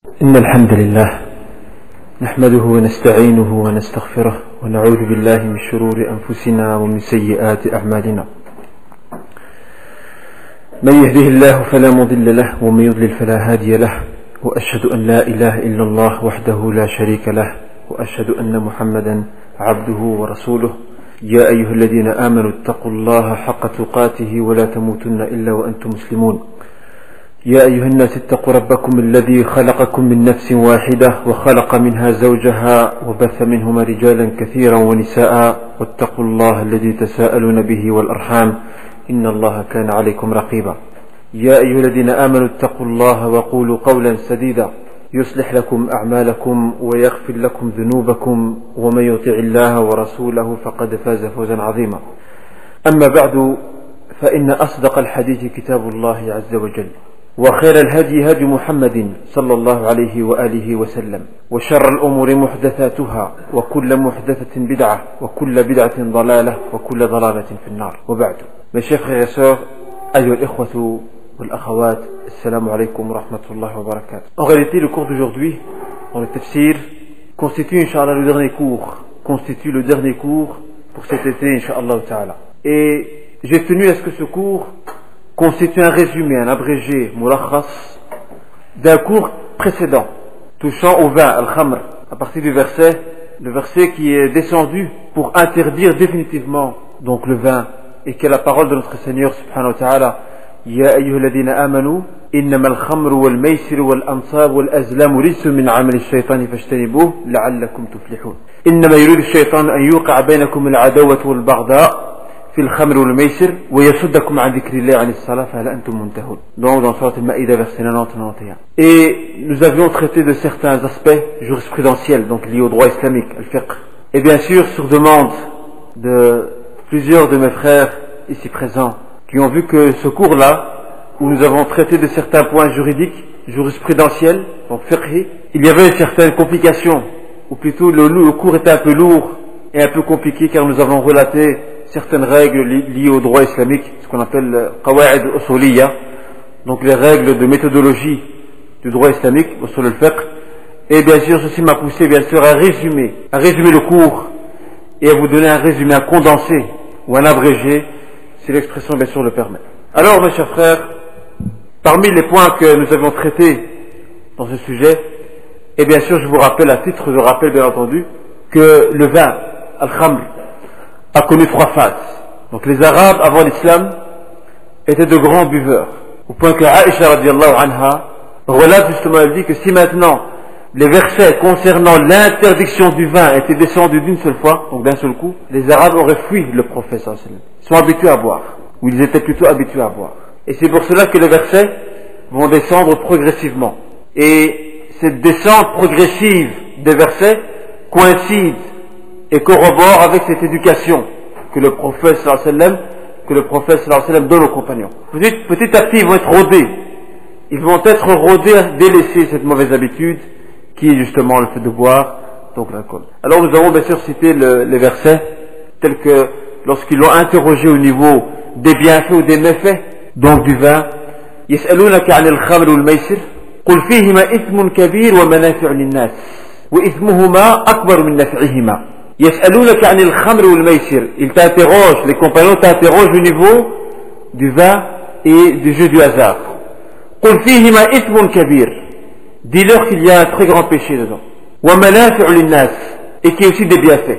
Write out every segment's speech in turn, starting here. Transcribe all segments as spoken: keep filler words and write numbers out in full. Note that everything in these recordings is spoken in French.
إن الحمد لله نحمده ونستعينه ونستغفره ونعوذ بالله من شرور أنفسنا ومن سيئات أعمالنا. من يهده الله فلا مضل له ومن يضلل فلا هادي له، وأشهد أن لا إله إلا الله وحده لا شريك له، وأشهد أن محمدا عبده ورسوله. يا أيها الذين آمنوا اتقوا الله حق تقاته ولا تموتن إلا وأنتم مسلمون. يا أيها الناس اتقوا ربكم الذي خلقكم من نفس واحدة وخلق منها زوجها وبث منهما رجالا كثيرا ونساء، واتقوا الله الذي تساءلون به والأرحام إن الله كان عليكم رقيبا. يا أيها الذين آمنوا اتقوا الله وقولوا قولا سديدا يصلح لكم أعمالكم ويغفر لكم ذنوبكم، ومن يطع الله ورسوله فقد فاز فوزا عظيما. أما بعد، فإن أصدق الحديث كتاب الله عز وجل، وخير الهدي هدي محمد صلى الله عليه وآله وسلم، وشر الأمور محدثاتها، وكل محدثة بدعة، وكل بدعة ضلالة، وكل ضلالة في النار. وبعد. Mes chers frères et sœurs, أيها الإخوة والأخوات, السلام عليكم ورحمة الله وبركاته. En réalité, le cours d'aujourd'hui, dans le tafsir, constitue, Inch'Allah, le dernier cours, constitue le dernier cours pour cet été, Inch'Allah ta'ala. Et j'ai tenu à ce que ce cours constitue un résumé, un abrégé, mulakhas, d'un cours précédent, touchant au vin, al-khamr, à partir du verset, le verset qui est descendu pour interdire définitivement donc le vin, et que la parole de notre Seigneur subhanahu wa ta'ala, Ya ayyuhalladhina amanu, innama al-khamru wal-maysir wal-ansab wal-azlam rijsun min amali ash-shaytani fajtanibuhu la'allakum tuflihun. Innama yuridu ash-shaytanu an yuqi'a baynakum al-'adawata wal-baghdha في الخمر والميسر ويصدكم عن ذكر الله عن الصلاة فهل أنتم منتهون. Donc dans Surat al-Ma'idah verset quatre-vingt-dix quatre-vingt et un. Et nous avions traité de certains aspects jurisprudentiels donc liés au droit islamique, al-fiqh. Et bien sûr, sur demande de plusieurs de mes frères ici présents qui ont vu que ce cours-là, où nous avons traité de certains points juridiques, jurisprudentiels, donc fiqhi, il y avait certaines complications, ou plutôt le, le cours était un peu lourd et un peu compliqué car nous avons relaté certaines règles li- liées au droit islamique, ce qu'on appelle qawa'id usuliyya, donc les règles de méthodologie du droit islamique, usul al-fiqh. Et bien sûr, ceci m'a poussé bien sûr à résumer, à résumer le cours et à vous donner un résumé, un condensé ou un abrégé, si l'expression bien sûr le permet. Alors, mes chers frères, parmi les points que nous avions traités dans ce sujet, et bien sûr, je vous rappelle à titre de rappel, bien entendu, que le vin, al-khamr, a connu trois phases. Donc les Arabes avant l'islam étaient de grands buveurs, au point que Aïcha radiallahu anha relate justement, elle dit que si maintenant les versets concernant l'interdiction du vin étaient descendus d'une seule fois, donc d'un seul coup, les Arabes auraient fui le prophète sallallahu alayhi wa sallam. Ils sont habitués à boire, ou ils étaient plutôt habitués à boire. Et c'est pour cela que les versets vont descendre progressivement. Et cette descente progressive des versets coïncide et corrobore avec cette éducation que le prophète sallallahu alayhi wa sallam, que le prophète sallallahu alayhi wa sallam donne aux compagnons. Petit, petit à petit, ils vont être rodés. Ils vont être rodés à délaisser cette mauvaise habitude qui est justement le fait de boire, donc l'alcool. Alors nous avons bien sûr cité le, les versets tels que lorsqu'ils l'ont interrogé au niveau des bienfaits ou des méfaits, donc du vin. يسألونك عن الخمر والميسر قل فيهما إثم كبير ومنافع للناس وإثمهما أكبر من نفعهما. يسألونك عن الخمر والميسر. Ils t'interrogent, les compagnons t'interrogent au niveau du vin et du jeu du hasard. قل فيهما إثم كبير. Dis-leur qu'il y a un très grand péché dedans. ومنافع للناس. Et qu'il y a aussi des bienfaits.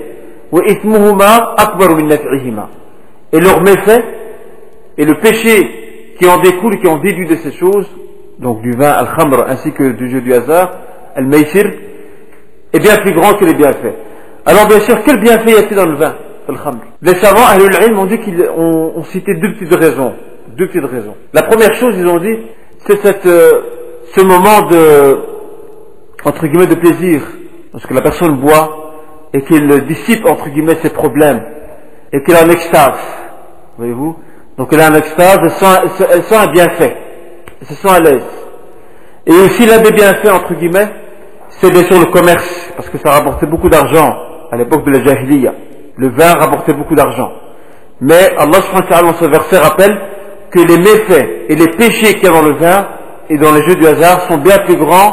وإثمهما أكبر من نفعهما. Et leur méfait et le péché qui en découle, qui en déduit de ces choses, donc du vin al-khamr ainsi que du jeu du hasard, al-maysir, est bien plus grand que les bienfaits. Alors bien sûr, quel bienfait y a-t-il dans le vin, al-khamr? Les savants, ahlul ilm, ont dit qu'ils ont, ont cité deux petites raisons. Deux petites raisons. La première chose, ils ont dit, c'est cette, euh, ce moment de, entre guillemets, de plaisir, lorsque la personne boit et qu'il dissipe, entre guillemets, ses problèmes et qu'elle est en extase. Voyez-vous? Donc elle est en extase, elle sent, elle sent un bienfait, elle se sent à l'aise. Et aussi l'un des bienfaits, entre guillemets, c'est bien sûr le commerce, parce que ça rapportait beaucoup d'argent à l'époque de la Jahiliya. Le vin rapportait beaucoup d'argent. Mais Allah subhanahu wa ta'ala dans ce verset rappelle que les méfaits et les péchés qu'il y a dans le vin et dans les jeux du hasard sont bien plus grands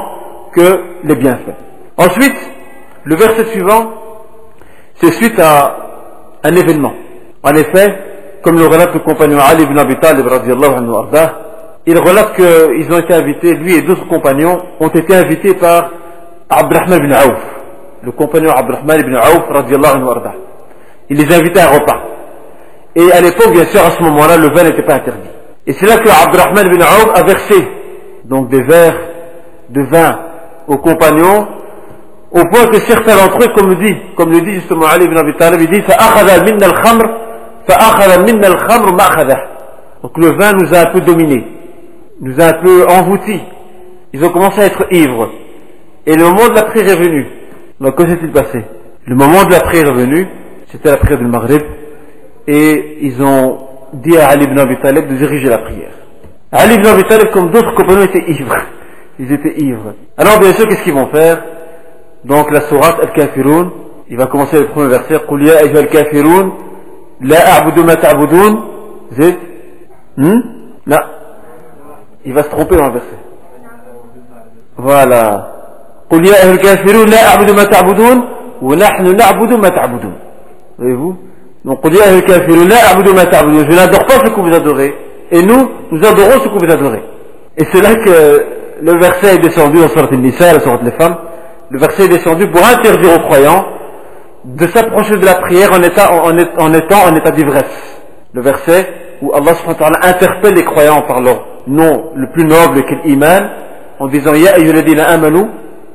que les bienfaits. Ensuite, le verset suivant, c'est suite à un événement. En effet, comme le relate le compagnon Ali ibn Abi Talib radiyallahu anhu ardah, il relate qu'ils ont été invités, lui et d'autres compagnons ont été invités par Abdurrahman ibn Auf, le compagnon Abdurrahman ibn Auf radiyallahu anhu ardah. Il les a invités à un repas. Et à l'époque, bien sûr, à ce moment-là, le vin n'était pas interdit. Et c'est là que Abdurrahman ibn Auf a versé donc des verres de vin aux compagnons, au point que certains d'entre eux, comme le dit, comme le dit justement Ali ibn Abi Talib, il dit فَأَخَذَ مِنَّا الْخَمْرِ فَأَخَذَ مِنَّا الْخَمْرُ مَأْخَذَهُ. Donc le vin nous a un peu dominés, nous a un peu envoûtis. Ils ont commencé à être ivres. Et le moment de la prière est venu. Donc que s'est-il passé? Le moment de la prière est venu, c'était la prière du Maghrib, et ils ont dit à Ali ibn Abi Talib de diriger la prière. Ali ibn Abi Talib, comme d'autres compagnons, étaient ivres. Ils étaient ivres. Alors bien sûr, qu'est-ce qu'ils vont faire? Donc la sourate Al-Kafirun, il va commencer le premier verset, قُلْ يَا أَيُّهَا الْكَافِرُونَ لَا أَعْبُدُ مَا تَعْبُدُونَ. Zid hmm? Là. Il va se tromper dans le verset. Voilà. قُلْ يَا أَيُّهَا الْكَافِرُونَ لَا أَعْبُدُ مَا تَعْبُدُونَ وَنَحْنُ نَعْبُدُ مَا تَعْبُدُونَ. Voyez-vous? Donc قُلْ يَا أَيُّهَا الْكَافِرُونَ لَا أَعْبُدُ مَا تَعْبُدُونَ. Je n'adore pas ce que vous adorez. Et nous, nous adorons ce que vous adorez. Et c'est là que le verset est descendu dans Surat An-Nisa, la Surat les femmes. Le verset est descendu pour interdire aux croyants de s'approcher de la prière en état, en, en, en étant en état d'ivresse. Le verset où Allah subhanahu wa ta'ala interpelle les croyants par leur nom le plus noble qu'est l'iman, en disant Ya ayyuhalladhina amanu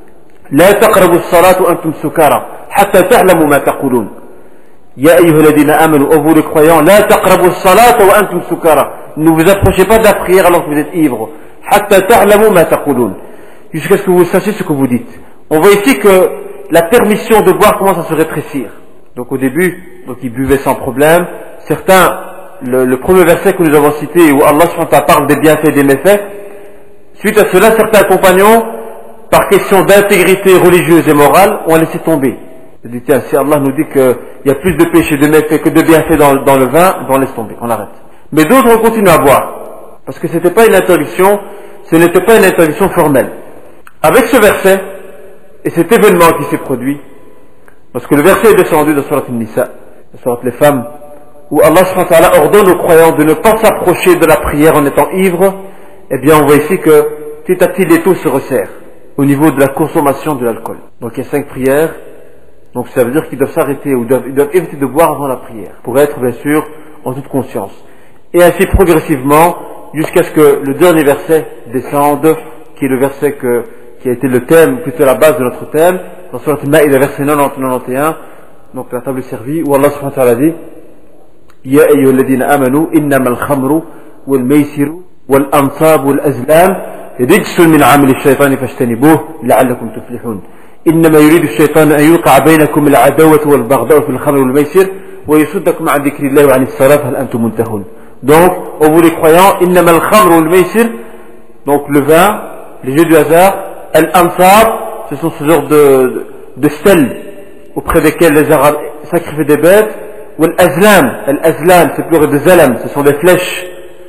la taqrabu as-salata wa antum sukara hatta ta'lamu ma taqulun. Ya ayyuhalladhina amanu, ô vous les croyants, la taqrabu as-salata wa antum sukara. Ne vous approchez pas de la prière alors que vous êtes ivres. Hatta ta'lamu ma taqulun. Jusqu'à ce que vous sachiez ce que vous dites. On voit ici que la permission de boire commence à se rétrécir. Donc au début, donc ils buvaient sans problème. Certains, le, le premier verset que nous avons cité, où Allah subhanahu wa ta'ala parle des bienfaits et des méfaits, suite à cela, certains compagnons, par question d'intégrité religieuse et morale, ont laissé tomber. Ils disent, tiens, si Allah nous dit qu'il y a plus de péchés, de méfaits que de bienfaits dans, dans le vin, ben on laisse tomber, on arrête. Mais d'autres ont continué à boire. Parce que ce n'était pas une interdiction, ce n'était pas une interdiction formelle. Avec ce verset, et cet événement qui s'est produit, parce que le verset est descendu dans Surat An-Nisa, dans Surat les femmes, où Allah subhanahu wa ta'ala ordonne aux croyants de ne pas s'approcher de la prière en étant ivre, eh bien on voit ici que petit à petit les taux se resserrent au niveau de la consommation de l'alcool. Donc il y a cinq prières, donc ça veut dire qu'ils doivent s'arrêter ou doivent, ils doivent éviter de boire avant la prière, pour être bien sûr en toute conscience. Et ainsi progressivement, jusqu'à ce que le dernier verset descende, qui est le verset que qui a été le thème, plutôt la base de notre thème, dans Surat Al-Ma'ida, verset quatre-vingt-dix quatre-vingt et un, donc la table est servie, où Allah subhanahu wa ta'ala dit Ya ayyuhalladhina amanu innama al-khamru wal-maysiru wal-ansab wal-azlam rijsun min amali ash-shaytani fajtanibuhu la'allakum tuflihun. Innama yuridu ash-shaytanu an yuqi'a baynakum al-'adawata wal-baghdha'a fil khamri wal-maysir wa yasuddakum 'an dhikrillahi wa 'an as-salati hal antum muntahun. Donc, ô vous les croyants, innama al-khamru wal-maysir, donc le vin, les jeux du hasard, Al-Ansab, ce sont ce genre de, de, de stèles auprès desquelles les Arabes sacrifiaient des bêtes. Ou Al-Azlam, Al-Azlam, c'est plus des Zalam, ce sont des flèches,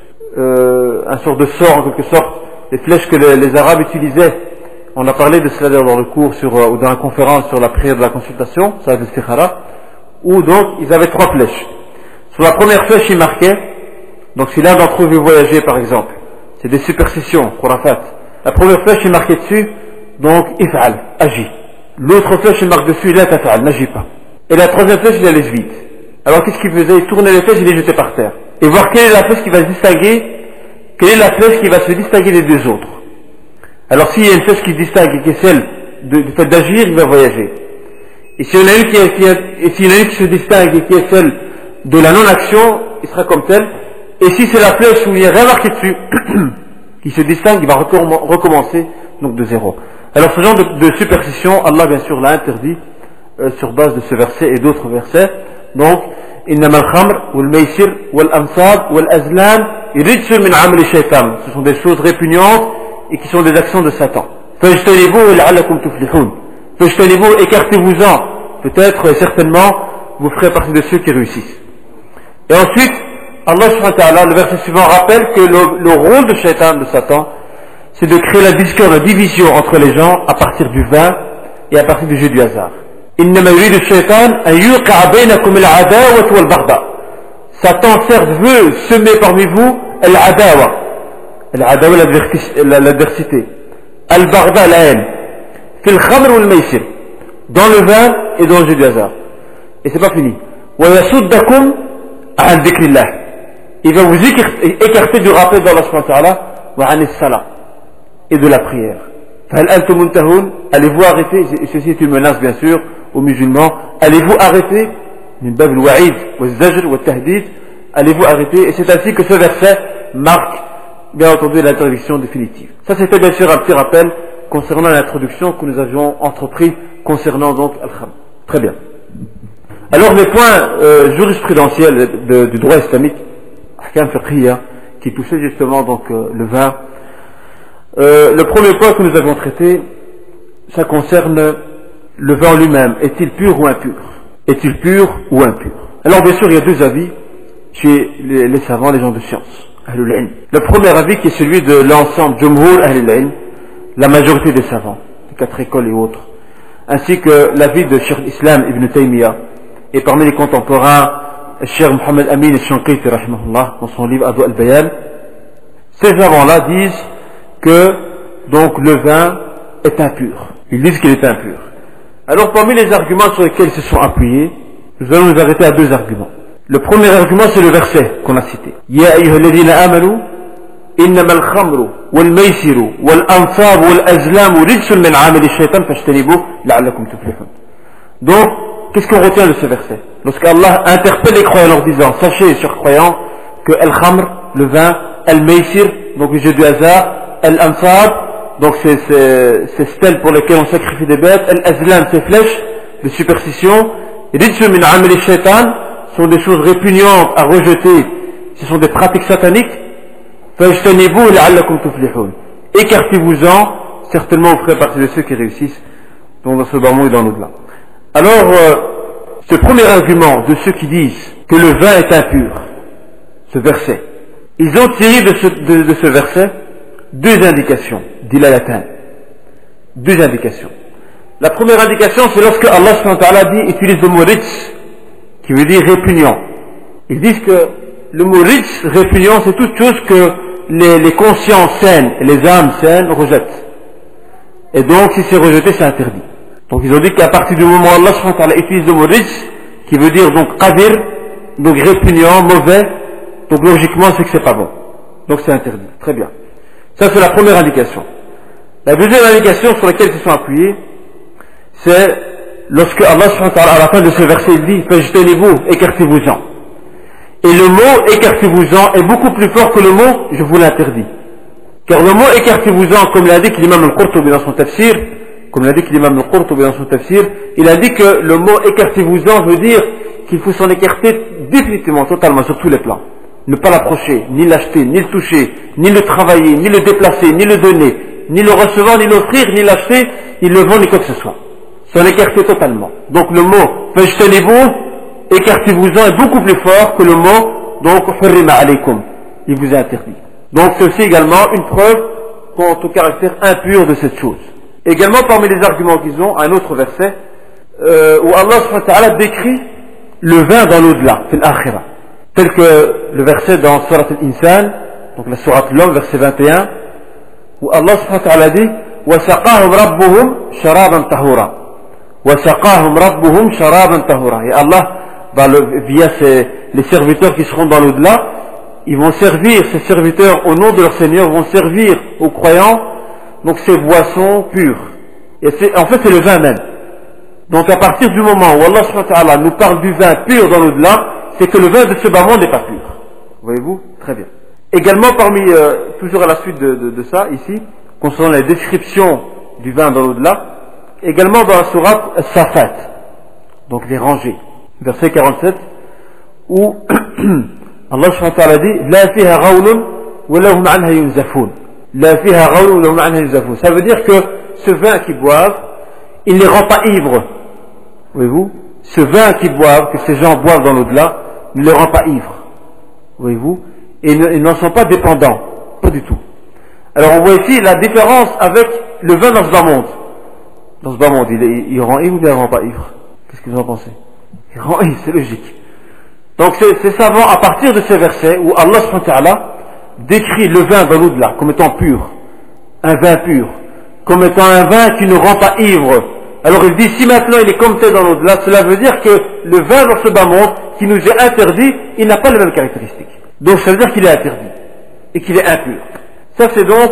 euh, un sort de sort en quelque sorte, les flèches que les, les Arabes utilisaient. On a parlé de cela dans le cours sur, ou dans la conférence sur la prière de la consultation, ça de Istikhara, où donc ils avaient trois flèches. Sur la première flèche, il marquait, donc si l'un d'entre eux veut voyager par exemple, c'est des superstitions, khurafat. La première flèche est marquée dessus, donc if'al, agis. L'autre flèche est marquée dessus, la taf'al, n'agis pas. Et la troisième flèche, il la laisse vide. Alors qu'est-ce qu'il faisait? Il tournait les flèches, il les jetait par terre. Et voir quelle est la flèche qui va se distinguer, quelle est la flèche qui va se distinguer des deux autres. Alors s'il y a une flèche qui se distingue et qui est celle de, du fait d'agir, il va voyager. Et s'il y en a une qui, est, qui, est, et s'il y en a une qui se distingue et qui est celle de la non-action, il sera comme tel. Et si c'est la flèche où il n'y a rien marqué dessus, qui se distingue, il va recommencer donc de zéro. Alors ce genre de, de superstition, Allah bien sûr l'a interdit euh, sur base de ce verset et d'autres versets. Donc, innama al-khamr wal-maysir wal-ansab wal-azlam rijsun min amali shaytan. Ce sont des choses répugnantes et qui sont des actions de Satan. Fajtanibuhu la'allakum tuflihun. Fajtanibuhu, écartez-vous-en. Peut-être, et certainement, vous ferez partie de ceux qui réussissent. Et ensuite, Allah subhanahu wa ta'ala, le verset suivant rappelle que le, le rôle de Shaitan, de Satan, c'est de créer la discorde, la division entre les gens à partir du vin et à partir du jeu du hasard. إنما يريد الشيطان أن يوقع بينكم العداوة والبغضاء. Satan certes veut semer parmi vous العداوة, العداوة l'adversité, البغضاء la haine, في الخمر والميسر, dans le vin et dans le jeu du hasard. Et c'est pas fini. ويصدكم عن ذكر الله. Il va vous écarter du rappel d'Allah subhanahu wa ta'ala وعن الصلاة et de la prière. فهل أنتم منتهون? Allez-vous arrêter? Ceci est une menace bien sûr aux musulmans. Allez-vous arrêter? من باب الوعيد والزجر والتهديد. Allez-vous arrêter? Et c'est ainsi que ce verset marque bien entendu l'interdiction définitive. Ça c'était bien sûr un petit rappel concernant l'introduction que nous avions entrepris concernant donc Al-Khamr. Très bien. Alors les points euh, jurisprudentiels de, du droit islamique, ahkam fiqhiyya, qui touchaient justement donc euh, le vin. Euh, le premier point que nous avons traité, ça concerne le vin lui-même. Est-il pur ou impur? Est-il pur ou impur? Alors bien sûr, il y a deux avis chez les, les savants, les gens de science. Ahlul ilm. Le premier avis qui est celui de l'ensemble Jumhur Ahlul ilm, la majorité des savants, les quatre écoles et autres, ainsi que l'avis de Cheikh Islam Ibn Taymiyyah, et parmi les contemporains, Cheikh Mohammed Amin al-Shanqiti rahimahullah, dans son livre Adwa al-Bayan. Ces savants-là disent que donc le vin est impur. Ils disent qu'il est impur. Alors parmi les arguments sur lesquels ils se sont appuyés, nous allons nous arrêter à deux arguments. Le premier argument, c'est le verset qu'on a cité. Ya ayyuhalladhina amanu innama al-khamru wal-maysiru wal-ansabu wal-azlamu rijsun min 'amali ash-shaytan fajtanibuhu la'allakum tuflihun. Donc, qu'est-ce qu'on retient de ce verset? Lorsqu'Allah interpelle les croyants en leur disant, sachez, chers croyants, que al-khamr, le vin, al-maysir, donc le jeu du hasard, al-ansab, donc c'est ces stèles pour lesquelles on sacrifie des bêtes, al-azlam, ces flèches de superstition, rijsun min 'amali ash-shaytan, sont des choses répugnantes à rejeter, ce sont des pratiques sataniques. Fajtanibuhu la'allakum tuflihun. Écartez-vous-en, certainement vous ferez partie de ceux qui réussissent dans ce bas monde et dans l'au-delà. Alors, euh, ce premier argument de ceux qui disent que le vin est impur, ce verset, ils ont tiré de ce, de, de ce verset deux indications, dilalatan. Deux indications. La première indication, c'est lorsque Allah subhanahu wa ta'ala dit, utilise le mot rijs, qui veut dire répugnant. Ils disent que le mot rijs, répugnant, c'est toute chose que les, les consciences saines et les âmes saines rejettent. Et donc, si c'est rejeté, c'est interdit. Donc, ils ont dit qu'à partir du moment où Allah subhanahu wa ta'ala utilise le mot rijs, qui veut dire donc qadir, donc répugnant, mauvais, donc logiquement, c'est que c'est pas bon. Donc, c'est interdit. Très bien. Ça, c'est la première indication. La deuxième indication sur laquelle ils se sont appuyés, c'est lorsque Allah subhanahu wa ta'ala, à la fin de ce verset, il dit, fajtanibuhu, écartez-vous-en. Et le mot écartez-vous-en est beaucoup plus fort que le mot je vous l'interdis. Car le mot écartez-vous-en, comme l'indique l'imam al-Qurtubi dans son tafsir, comme l'indique l'imam al-Qurtubi dans son tafsir, il indique que le mot écartez-vous-en veut dire qu'il faut s'en écarter définitivement, totalement, sur tous les plans. Ne pas l'approcher, ni l'acheter, ni le toucher, ni le travailler, ni le déplacer, ni le donner, ni le recevoir, ni l'offrir, ni l'acheter, ni le vendre, ni quoi que ce soit. S'en écarter totalement. Donc le mot fajtanibuhu, écartez-vous-en est beaucoup plus fort que le mot donc hurrima alaykum, il vous est interdit. Donc c'est aussi également une preuve quant au caractère impur de cette chose. Également parmi les arguments qu'ils ont, un autre verset euh, où Allah subhanahu wa ta'ala décrit le vin dans l'au-delà, fil akhirah, tel que le verset dans Surat al-Insan, donc la Surat l'homme, verset vingt et un, où Allah subhanahu wa ta'ala dit وَسَقَاهُمْ رَبُّهُمْ شَرَابًا طَهُورًا وَسَقَاهُمْ رَبُّهُمْ شَرَابًا طَهُورًا. Et Allah, bah, le, via ses, les serviteurs qui seront dans l'au-delà, ils vont servir, ces serviteurs au nom de leur Seigneur vont servir aux croyants donc ces boissons pures. Et c'est, en fait c'est le vin même. Donc à partir du moment où Allah subhanahu wa ta'ala nous parle du vin pur dans l'au-delà, c'est que le vin de ce bas monde n'est pas pur. Voyez-vous? Très bien. Également parmi, euh, toujours à la suite de, de, de ça, ici, concernant les descriptions du vin dans l'au-delà, également dans la sourate Safat, donc les rangées, verset quarante-sept, où Allah subhanahu wa ta'ala dit La fiha ghawlun wa lahum anha yunzafun. La fiha ghawlun wa lahum anha yunzafun. Ça veut dire que ce vin qu'ils boivent, il ne les rend pas ivres. Voyez-vous? Ce vin qu'ils boivent, que ces gens boivent dans l'au-delà, ne les rend pas ivres. Voyez-vous? Et ils n'en sont pas dépendants. Pas du tout. Alors on voit ici la différence avec le vin dans ce bas monde. Dans ce bas monde, il, il, il rend ivre ou bien il rend pas ivre? Qu'est-ce que vous en pensez? Il rend ivre, c'est logique. Donc c'est, c'est savant à partir de ces versets où Allah subhanahu wa ta'ala décrit le vin dans l'au-delà comme étant pur, un vin pur, comme étant un vin qui ne rend pas ivre. Alors il dit, si maintenant il est comme tel dans l'au-delà, cela veut dire que le vin dans ce bas monde qui nous est interdit, il n'a pas les mêmes caractéristiques. Donc ça veut dire qu'il est interdit et qu'il est impur. Ça c'est donc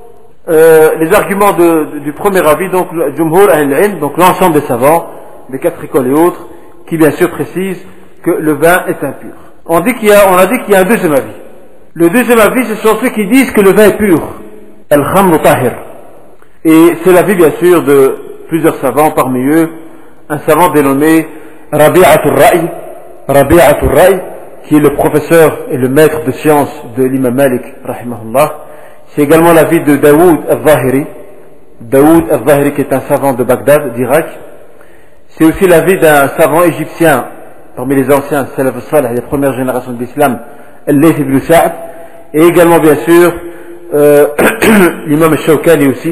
euh, les arguments de, de, du premier avis, donc le Jumhur al-Ilm, donc l'ensemble des savants, des quatre écoles et autres, qui bien sûr précisent que le vin est impur. On, dit qu'il y a, on a dit qu'il y a un deuxième avis. Le deuxième avis, ce sont ceux qui disent que le vin est pur. Al-Khamr Tahir. Et c'est l'avis bien sûr de plusieurs savants, parmi eux, un savant dénommé Rabi'atul Ra'i, Rabi'atul Ra'i, qui est le professeur et le maître de sciences de l'imam Malik, rahimahullah. C'est également l'avis de Daoud al-Zahiri, Daoud al-Zahiri qui est un savant de Bagdad, d'Irak. C'est aussi l'avis d'un savant égyptien, parmi les anciens Salaf al-Salih, les premières générations de l'islam, Al-Layth ibn Sa'd, et également bien sûr euh, l'imam al-Shawkani aussi,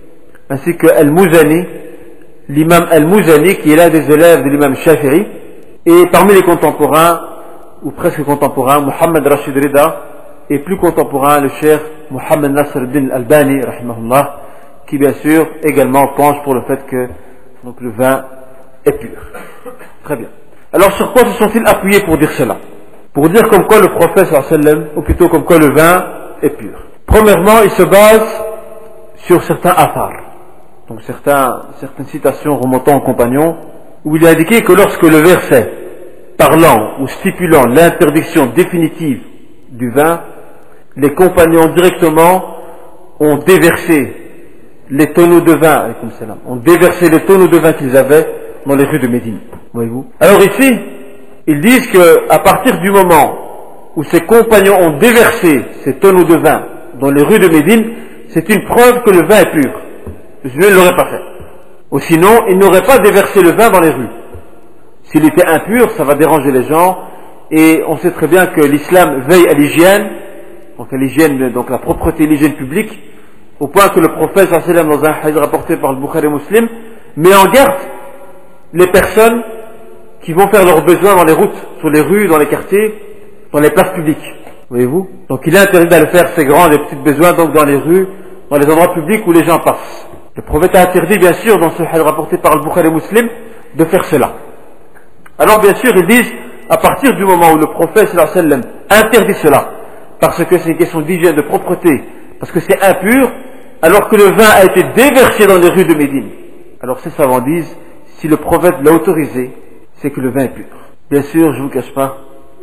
ainsi que Al-Muzani, l'imam Al-Muzani qui est l'un des élèves de l'imam Shafi'i, et parmi les contemporains, ou presque contemporains, Mohammed Rashid Rida, et plus contemporain, le cheikh Mohammed Nasr al-Din al-Albani, rahimahullah, qui bien sûr également penche pour le fait que donc, le vin est pur. Très bien. Alors sur quoi se sont-ils appuyés pour dire cela? Pour dire comme quoi le prophète sallallahu alayhi wa sallam, ou plutôt comme quoi le vin est pur. Premièrement, il se base sur certains athars, donc certains, certaines citations remontant aux compagnons, où il est indiqué que lorsque le verset parlant ou stipulant l'interdiction définitive du vin, les compagnons directement ont déversé les tonneaux de vin, ont déversé les tonneaux de vin qu'ils avaient dans les rues de Médine. Voyez-vous. Alors ici, ils disent que à partir du moment où ces compagnons ont déversé ces tonneaux de vin dans les rues de Médine, c'est une preuve que le vin est pur. Sinon, ils ne l'auraient pas fait. Ou sinon, ils n'auraient pas déversé le vin dans les rues. S'il était impur, ça va déranger les gens. Et on sait très bien que l'islam veille à l'hygiène, donc à l'hygiène, donc la propreté, l'hygiène publique, au point que le prophète sallallahu alayhi wa sallam, dans un hadith rapporté par le Bukhari Muslim, met en garde les personnes qui vont faire leurs besoins dans les routes, sur les rues, dans les quartiers, dans les places publiques. Voyez-vous? Donc il est interdit d'aller faire ses grands et petits besoins donc dans les rues, dans les endroits publics où les gens passent. Le prophète a interdit bien sûr, dans ce hadith rapporté par le Bukhari Muslim, de faire cela. Alors bien sûr ils disent, à partir du moment où le prophète sallallahu alayhi wa sallam interdit cela, parce que c'est une question d'hygiène, de propreté, parce que c'est impur, alors que le vin a été déversé dans les rues de Médine. Alors ces savants disent, si le prophète l'a autorisé, c'est que le vin est pur. Bien sûr, je ne vous cache pas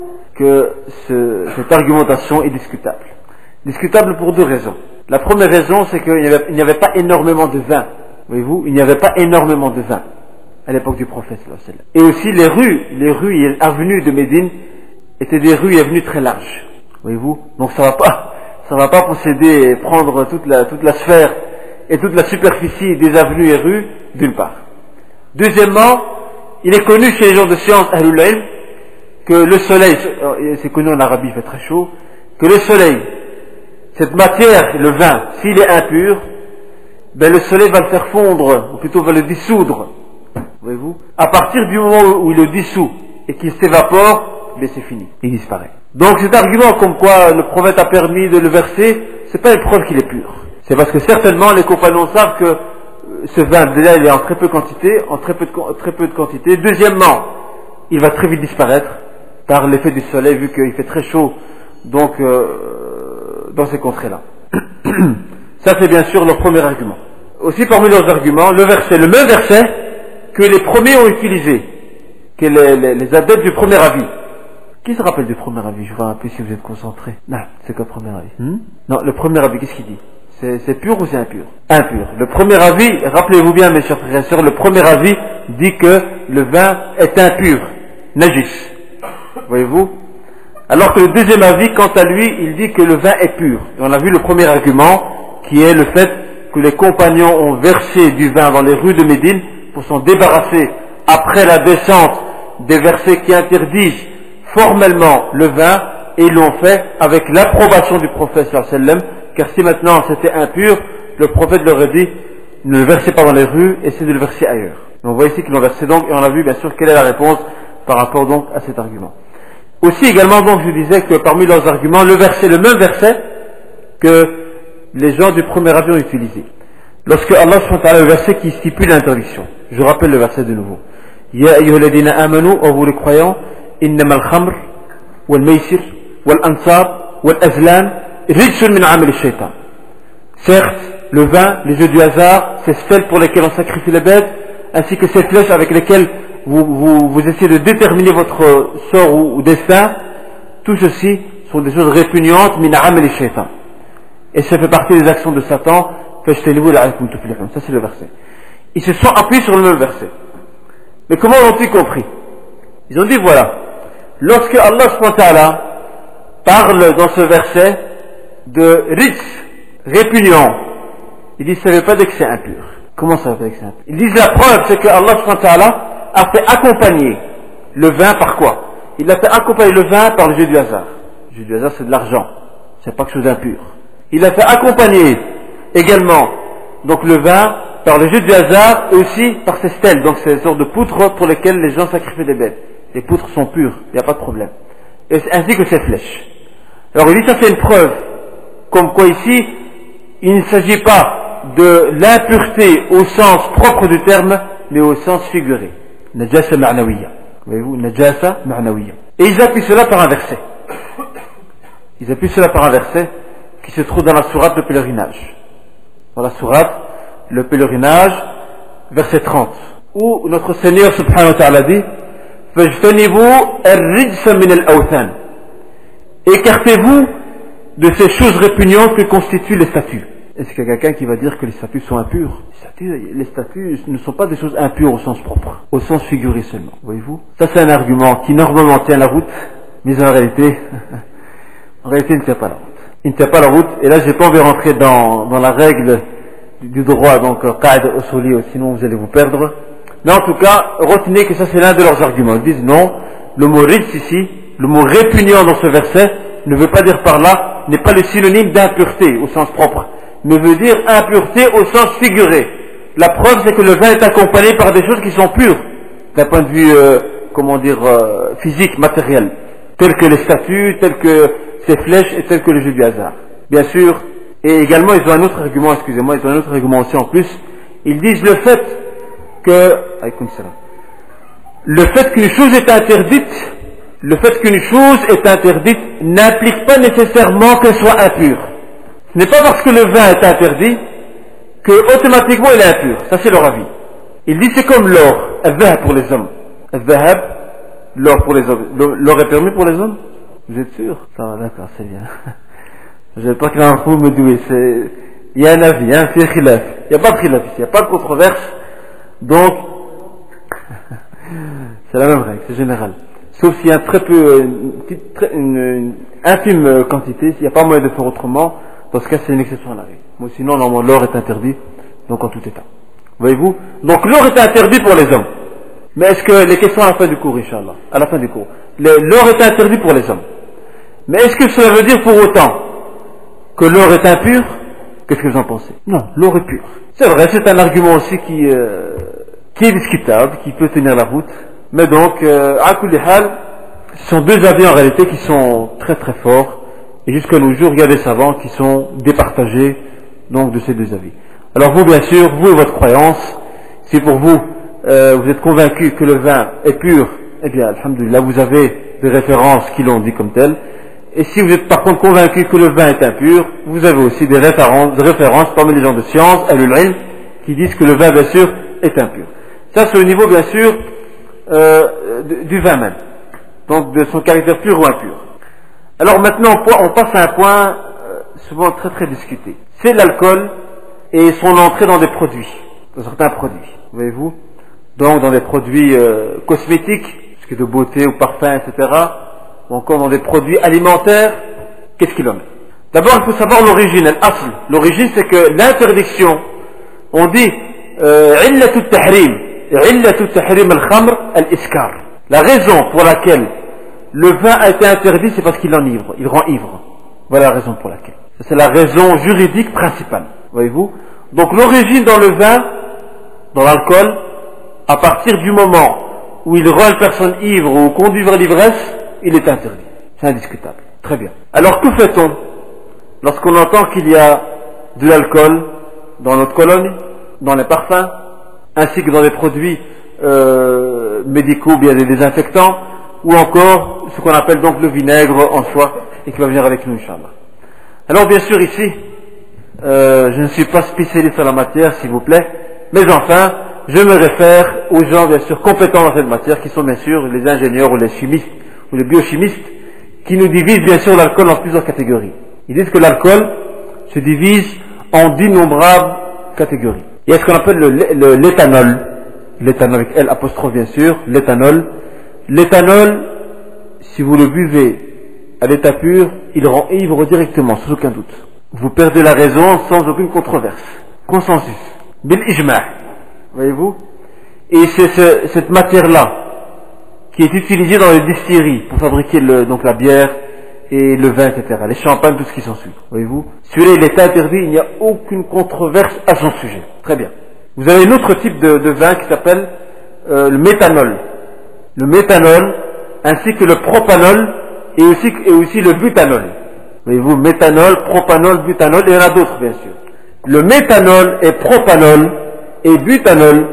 que ce, cette argumentation est discutable. Discutable pour deux raisons. La première raison, c'est qu'il n'y avait, il n'y avait pas énormément de vin. Voyez-vous, il n'y avait pas énormément de vin à l'époque du prophète. Et aussi les rues, les rues et avenues de Médine étaient des rues et avenues très larges. Voyez-vous, donc ça va pas, ça va pas posséder et prendre toute la, toute la sphère et toute la superficie des avenues et rues d'une part. Deuxièmement, il est connu chez les gens de science, Ahlul Ilm, que le soleil, c'est connu en Arabie, il fait très chaud, que le soleil, cette matière, le vin, s'il est impur, ben le soleil va le faire fondre, ou plutôt va le dissoudre. Voyez-vous? À partir du moment où il le dissout et qu'il s'évapore, ben c'est fini, il disparaît. Donc cet argument comme quoi le prophète a permis de le verser, c'est pas une preuve qu'il est pur. C'est parce que certainement les compagnons savent que ce vin-là, il est en très peu de quantité, en très peu de, très peu de quantité. Deuxièmement, il va très vite disparaître par l'effet du soleil, vu qu'il fait très chaud, donc euh, dans ces contrées-là. Ça, c'est bien sûr leur premier argument. Aussi, parmi leurs arguments, le verset, le même verset que les premiers ont utilisé, que les, les, les adeptes du premier avis. Qui se rappelle du premier avis? Je vois un peu si vous êtes concentrés. Non, c'est quoi le premier avis? hmm Non, le premier avis, qu'est-ce qu'il dit? C'est, c'est pur ou c'est impur? Impur. Le premier avis, rappelez-vous bien mes chers frères et sœurs, le premier avis dit que le vin est impur, najis. Voyez-vous? Alors que le deuxième avis, quant à lui, il dit que le vin est pur. Et on a vu le premier argument, qui est le fait que les compagnons ont versé du vin dans les rues de Médine pour s'en débarrasser après la descente des versets qui interdisent formellement le vin, et ils l'ont fait avec l'approbation du prophète sallallahu alayhi wa sallam, car si maintenant c'était impur, le prophète leur a dit ne le versez pas dans les rues, essayez de le verser ailleurs. Et on voit ici qu'ils l'ont versé donc, et on a vu bien sûr quelle est la réponse par rapport donc à cet argument. Aussi également donc je disais que parmi leurs arguments, le verset, le même verset que les gens du premier avis ont utilisé. Lorsque Allah subhanahu wa ta'ala, le verset qui stipule l'interdiction, je rappelle le verset de nouveau. Ya ayyuhalladhina amanu, ô vous les croyants, innama al-khamr, wal-maysir, wal-ansar, wal-azlam, rijsun min amal ash-shaytan. Certes, le vin, les jeux du hasard, ces stèles pour lesquelles on sacrifie les bêtes, ainsi que ces flèches avec lesquelles vous, vous, vous essayez de déterminer votre sort ou, ou destin, tout ceci sont des choses répugnantes, min amal ash-shaytan. Et ça fait partie des actions de Satan. Ça c'est le verset. Ils se sont appuyés sur le même verset. Mais comment l'ont-ils compris? Ils ont dit voilà, lorsque Allah subhanahu wa ta'ala parle dans ce verset de rijs, répugnant, ils disent ça ne veut pas dire que c'est impur. Comment ça veut pas dire que c'est impur? Ils disent la preuve c'est que Allah subhanahu wa ta'ala a fait accompagner le vin par quoi? Il a fait accompagner le vin par le jeu du hasard. Le jeu du hasard c'est de l'argent, c'est pas quelque chose d'impur. Il a fait accompagner également donc le vin par le jeu du hasard et aussi par ces stèles, donc ces sortes de poutres pour lesquelles les gens sacrifient des bêtes. Les poutres sont pures, il n'y a pas de problème. Et ainsi que ces flèches. Alors il dit ça c'est une preuve, comme quoi ici il ne s'agit pas de l'impureté au sens propre du terme, mais au sens figuré. Najasa ma'nawiya. Voyez-vous, najasa ma'nawiya. Et ils appuient cela par un verset. Ils appuient cela par un verset qui se trouve dans la sourate de pèlerinage. Dans la sourate, le pèlerinage, verset trente, où notre Seigneur subhanahu wa ta'ala dit فَاجْتَنِبُوا الرِّجْسَ مِنَ الْأَوْثَانِ. Écartez-vous de ces choses répugnantes que constituent les statues. Est-ce qu'il y a quelqu'un qui va dire que les statues sont impures? Les statues, les statues ne sont pas des choses impures au sens propre, au sens figuré seulement. Voyez-vous? Ça c'est un argument qui normalement tient la route, mais en réalité, en réalité il ne tient pas la route. Il ne tient pas la route, et là j'ai pas envie de rentrer dans, dans la règle du droit, donc qa'id usuli, sinon vous allez vous perdre. Mais en tout cas, retenez que ça c'est l'un de leurs arguments. Ils disent non, le mot rijs ici, le mot répugnant dans ce verset, ne veut pas dire par là, n'est pas le synonyme d'impureté au sens propre, mais veut dire impureté au sens figuré. La preuve c'est que le vin est accompagné par des choses qui sont pures, d'un point de vue, euh, comment dire, euh, physique, matériel, telles que les statues, telles que ces flèches et telles que le jeu du hasard. Bien sûr, et également ils ont un autre argument, excusez-moi, ils ont un autre argument aussi en plus. Ils disent le fait que, le fait qu'une chose est interdite, le fait qu'une chose est interdite n'implique pas nécessairement qu'elle soit impure. Ce n'est pas parce que le vin est interdit que automatiquement il est impur. Ça c'est leur avis. Ils disent c'est comme l'or, al-dhahab pour les hommes. Al-dhahab, l'or pour les hommes. L'or est permis pour les hommes? Vous êtes sûr? Ça va, d'accord, c'est bien. Je ne veux pas que l'un d'entre vous me douille. C'est... Il y a un avis, hein, c'est khilaf. Il n'y a pas de khilaf ici, il n'y a pas de controverse. Donc, c'est la même règle, c'est général. Sauf s'il y a très peu, une, petite, très, une, une infime quantité, s'il n'y a pas moyen de faire autrement, dans ce cas c'est une exception à la règle. Moi, sinon, normalement, l'or est interdit, donc en tout état. Voyez-vous? Donc l'or est interdit pour les hommes. Mais est-ce que, les questions à la fin du cours, Inch'Allah, à la fin du cours, l'or est interdit pour les hommes. Mais est-ce que cela veut dire pour autant que l'or est impur? Qu'est-ce que vous en pensez? Non, l'or est pur. C'est vrai, c'est un argument aussi qui, euh, qui est discutable, qui peut tenir la route. Mais donc, euh, à kulli hal, ce sont deux avis en réalité qui sont très très forts. Et jusqu'à nos jours, il y a des savants qui sont départagés donc de ces deux avis. Alors vous, bien sûr, vous et votre croyance, si pour vous, euh, vous êtes convaincu que le vin est pur, eh bien, alhamdoulilah, vous avez des références qui l'ont dit comme tel. Et si vous êtes par contre convaincu que le vin est impur, vous avez aussi des références, des références parmi les gens de science, ahlul ilm, qui disent que le vin, bien sûr, est impur. Ça, c'est au niveau, bien sûr, euh, du vin même. Donc, de son caractère pur ou impur. Alors maintenant, on passe à un point euh, souvent très très discuté. C'est l'alcool et son entrée dans des produits, dans certains produits, voyez-vous. Donc, dans des produits euh, cosmétiques, ce qui est de beauté ou parfum, et cetera, ou encore dans des produits alimentaires, qu'est-ce qu'il en est? D'abord, il faut savoir l'origine, l'asl. L'origine, c'est que l'interdiction, on dit illatu tahrim, illatu tahrim al-khamr al-iskar. La raison pour laquelle le vin a été interdit, c'est parce qu'il enivre, il rend ivre. Voilà la raison pour laquelle. C'est la raison juridique principale, voyez-vous. Donc l'origine dans le vin, dans l'alcool, à partir du moment où il rend une personne ivre ou conduit vers l'ivresse, il est interdit. C'est indiscutable. Très bien. Alors que fait-on lorsqu'on entend qu'il y a de l'alcool dans notre colonie, dans les parfums, ainsi que dans les produits euh, médicaux, bien des désinfectants, ou encore ce qu'on appelle donc le vinaigre en soi, et qui va venir avec nous, Inch'Allah. Alors bien sûr ici, euh, je ne suis pas spécialiste en la matière, s'il vous plaît, mais enfin, je me réfère aux gens bien sûr compétents dans cette matière, qui sont bien sûr les ingénieurs ou les chimistes, ou les biochimistes, qui nous divisent bien sûr l'alcool en plusieurs catégories. Ils disent que l'alcool se divise en d'innombrables catégories. Il y a ce qu'on appelle le, le, l'éthanol, l'éthanol avec L apostrophe bien sûr, l'éthanol. L'éthanol, si vous le buvez à l'état pur, il rend ivre directement, sans aucun doute. Vous perdez la raison sans aucune controverse. Consensus. Bil ijma'. Voyez-vous? Et c'est ce, cette matière-là qui est utilisée dans les distilleries pour fabriquer le, donc la bière et le vin, et cetera. Les champagnes, tout ce qui s'ensuit. Voyez-vous? Celui-là, il est interdit, il n'y a aucune controverse à son sujet. Très bien. Vous avez un autre type de, de vin qui s'appelle euh, le méthanol. Le méthanol, ainsi que le propanol, et aussi, et aussi le butanol. Voyez-vous, méthanol, propanol, butanol, et il y en a d'autres, bien sûr. Le méthanol et propanol et butanol,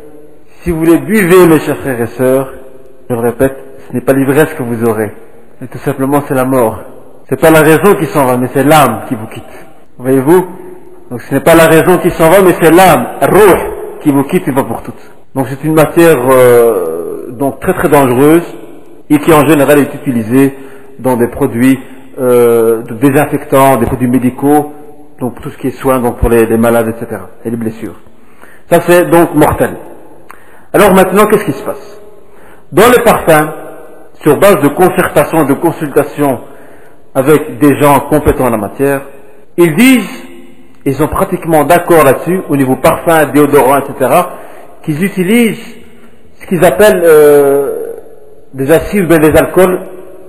si vous les buvez, mes chers frères et sœurs, je le répète, ce n'est pas l'ivresse que vous aurez, mais tout simplement c'est la mort. C'est pas la raison qui s'en va, mais c'est l'âme qui vous quitte. Voyez-vous? Donc ce n'est pas la raison qui s'en va, mais c'est l'âme, ruh, qui vous quitte une fois pour toutes. Donc c'est une matière euh, donc très très dangereuse et qui en général est utilisée dans des produits euh, de désinfectants, des produits médicaux, donc tout ce qui est soin donc pour les, les malades, et cetera, et les blessures. Ça c'est donc mortel. Alors maintenant, qu'est-ce qui se passe? Dans les parfums, sur base de concertation et de consultation avec des gens compétents en la matière, ils disent, ils sont pratiquement d'accord là-dessus, au niveau parfum, déodorant, et cetera, qu'ils utilisent ce qu'ils appellent euh, des acides ou bien des alcools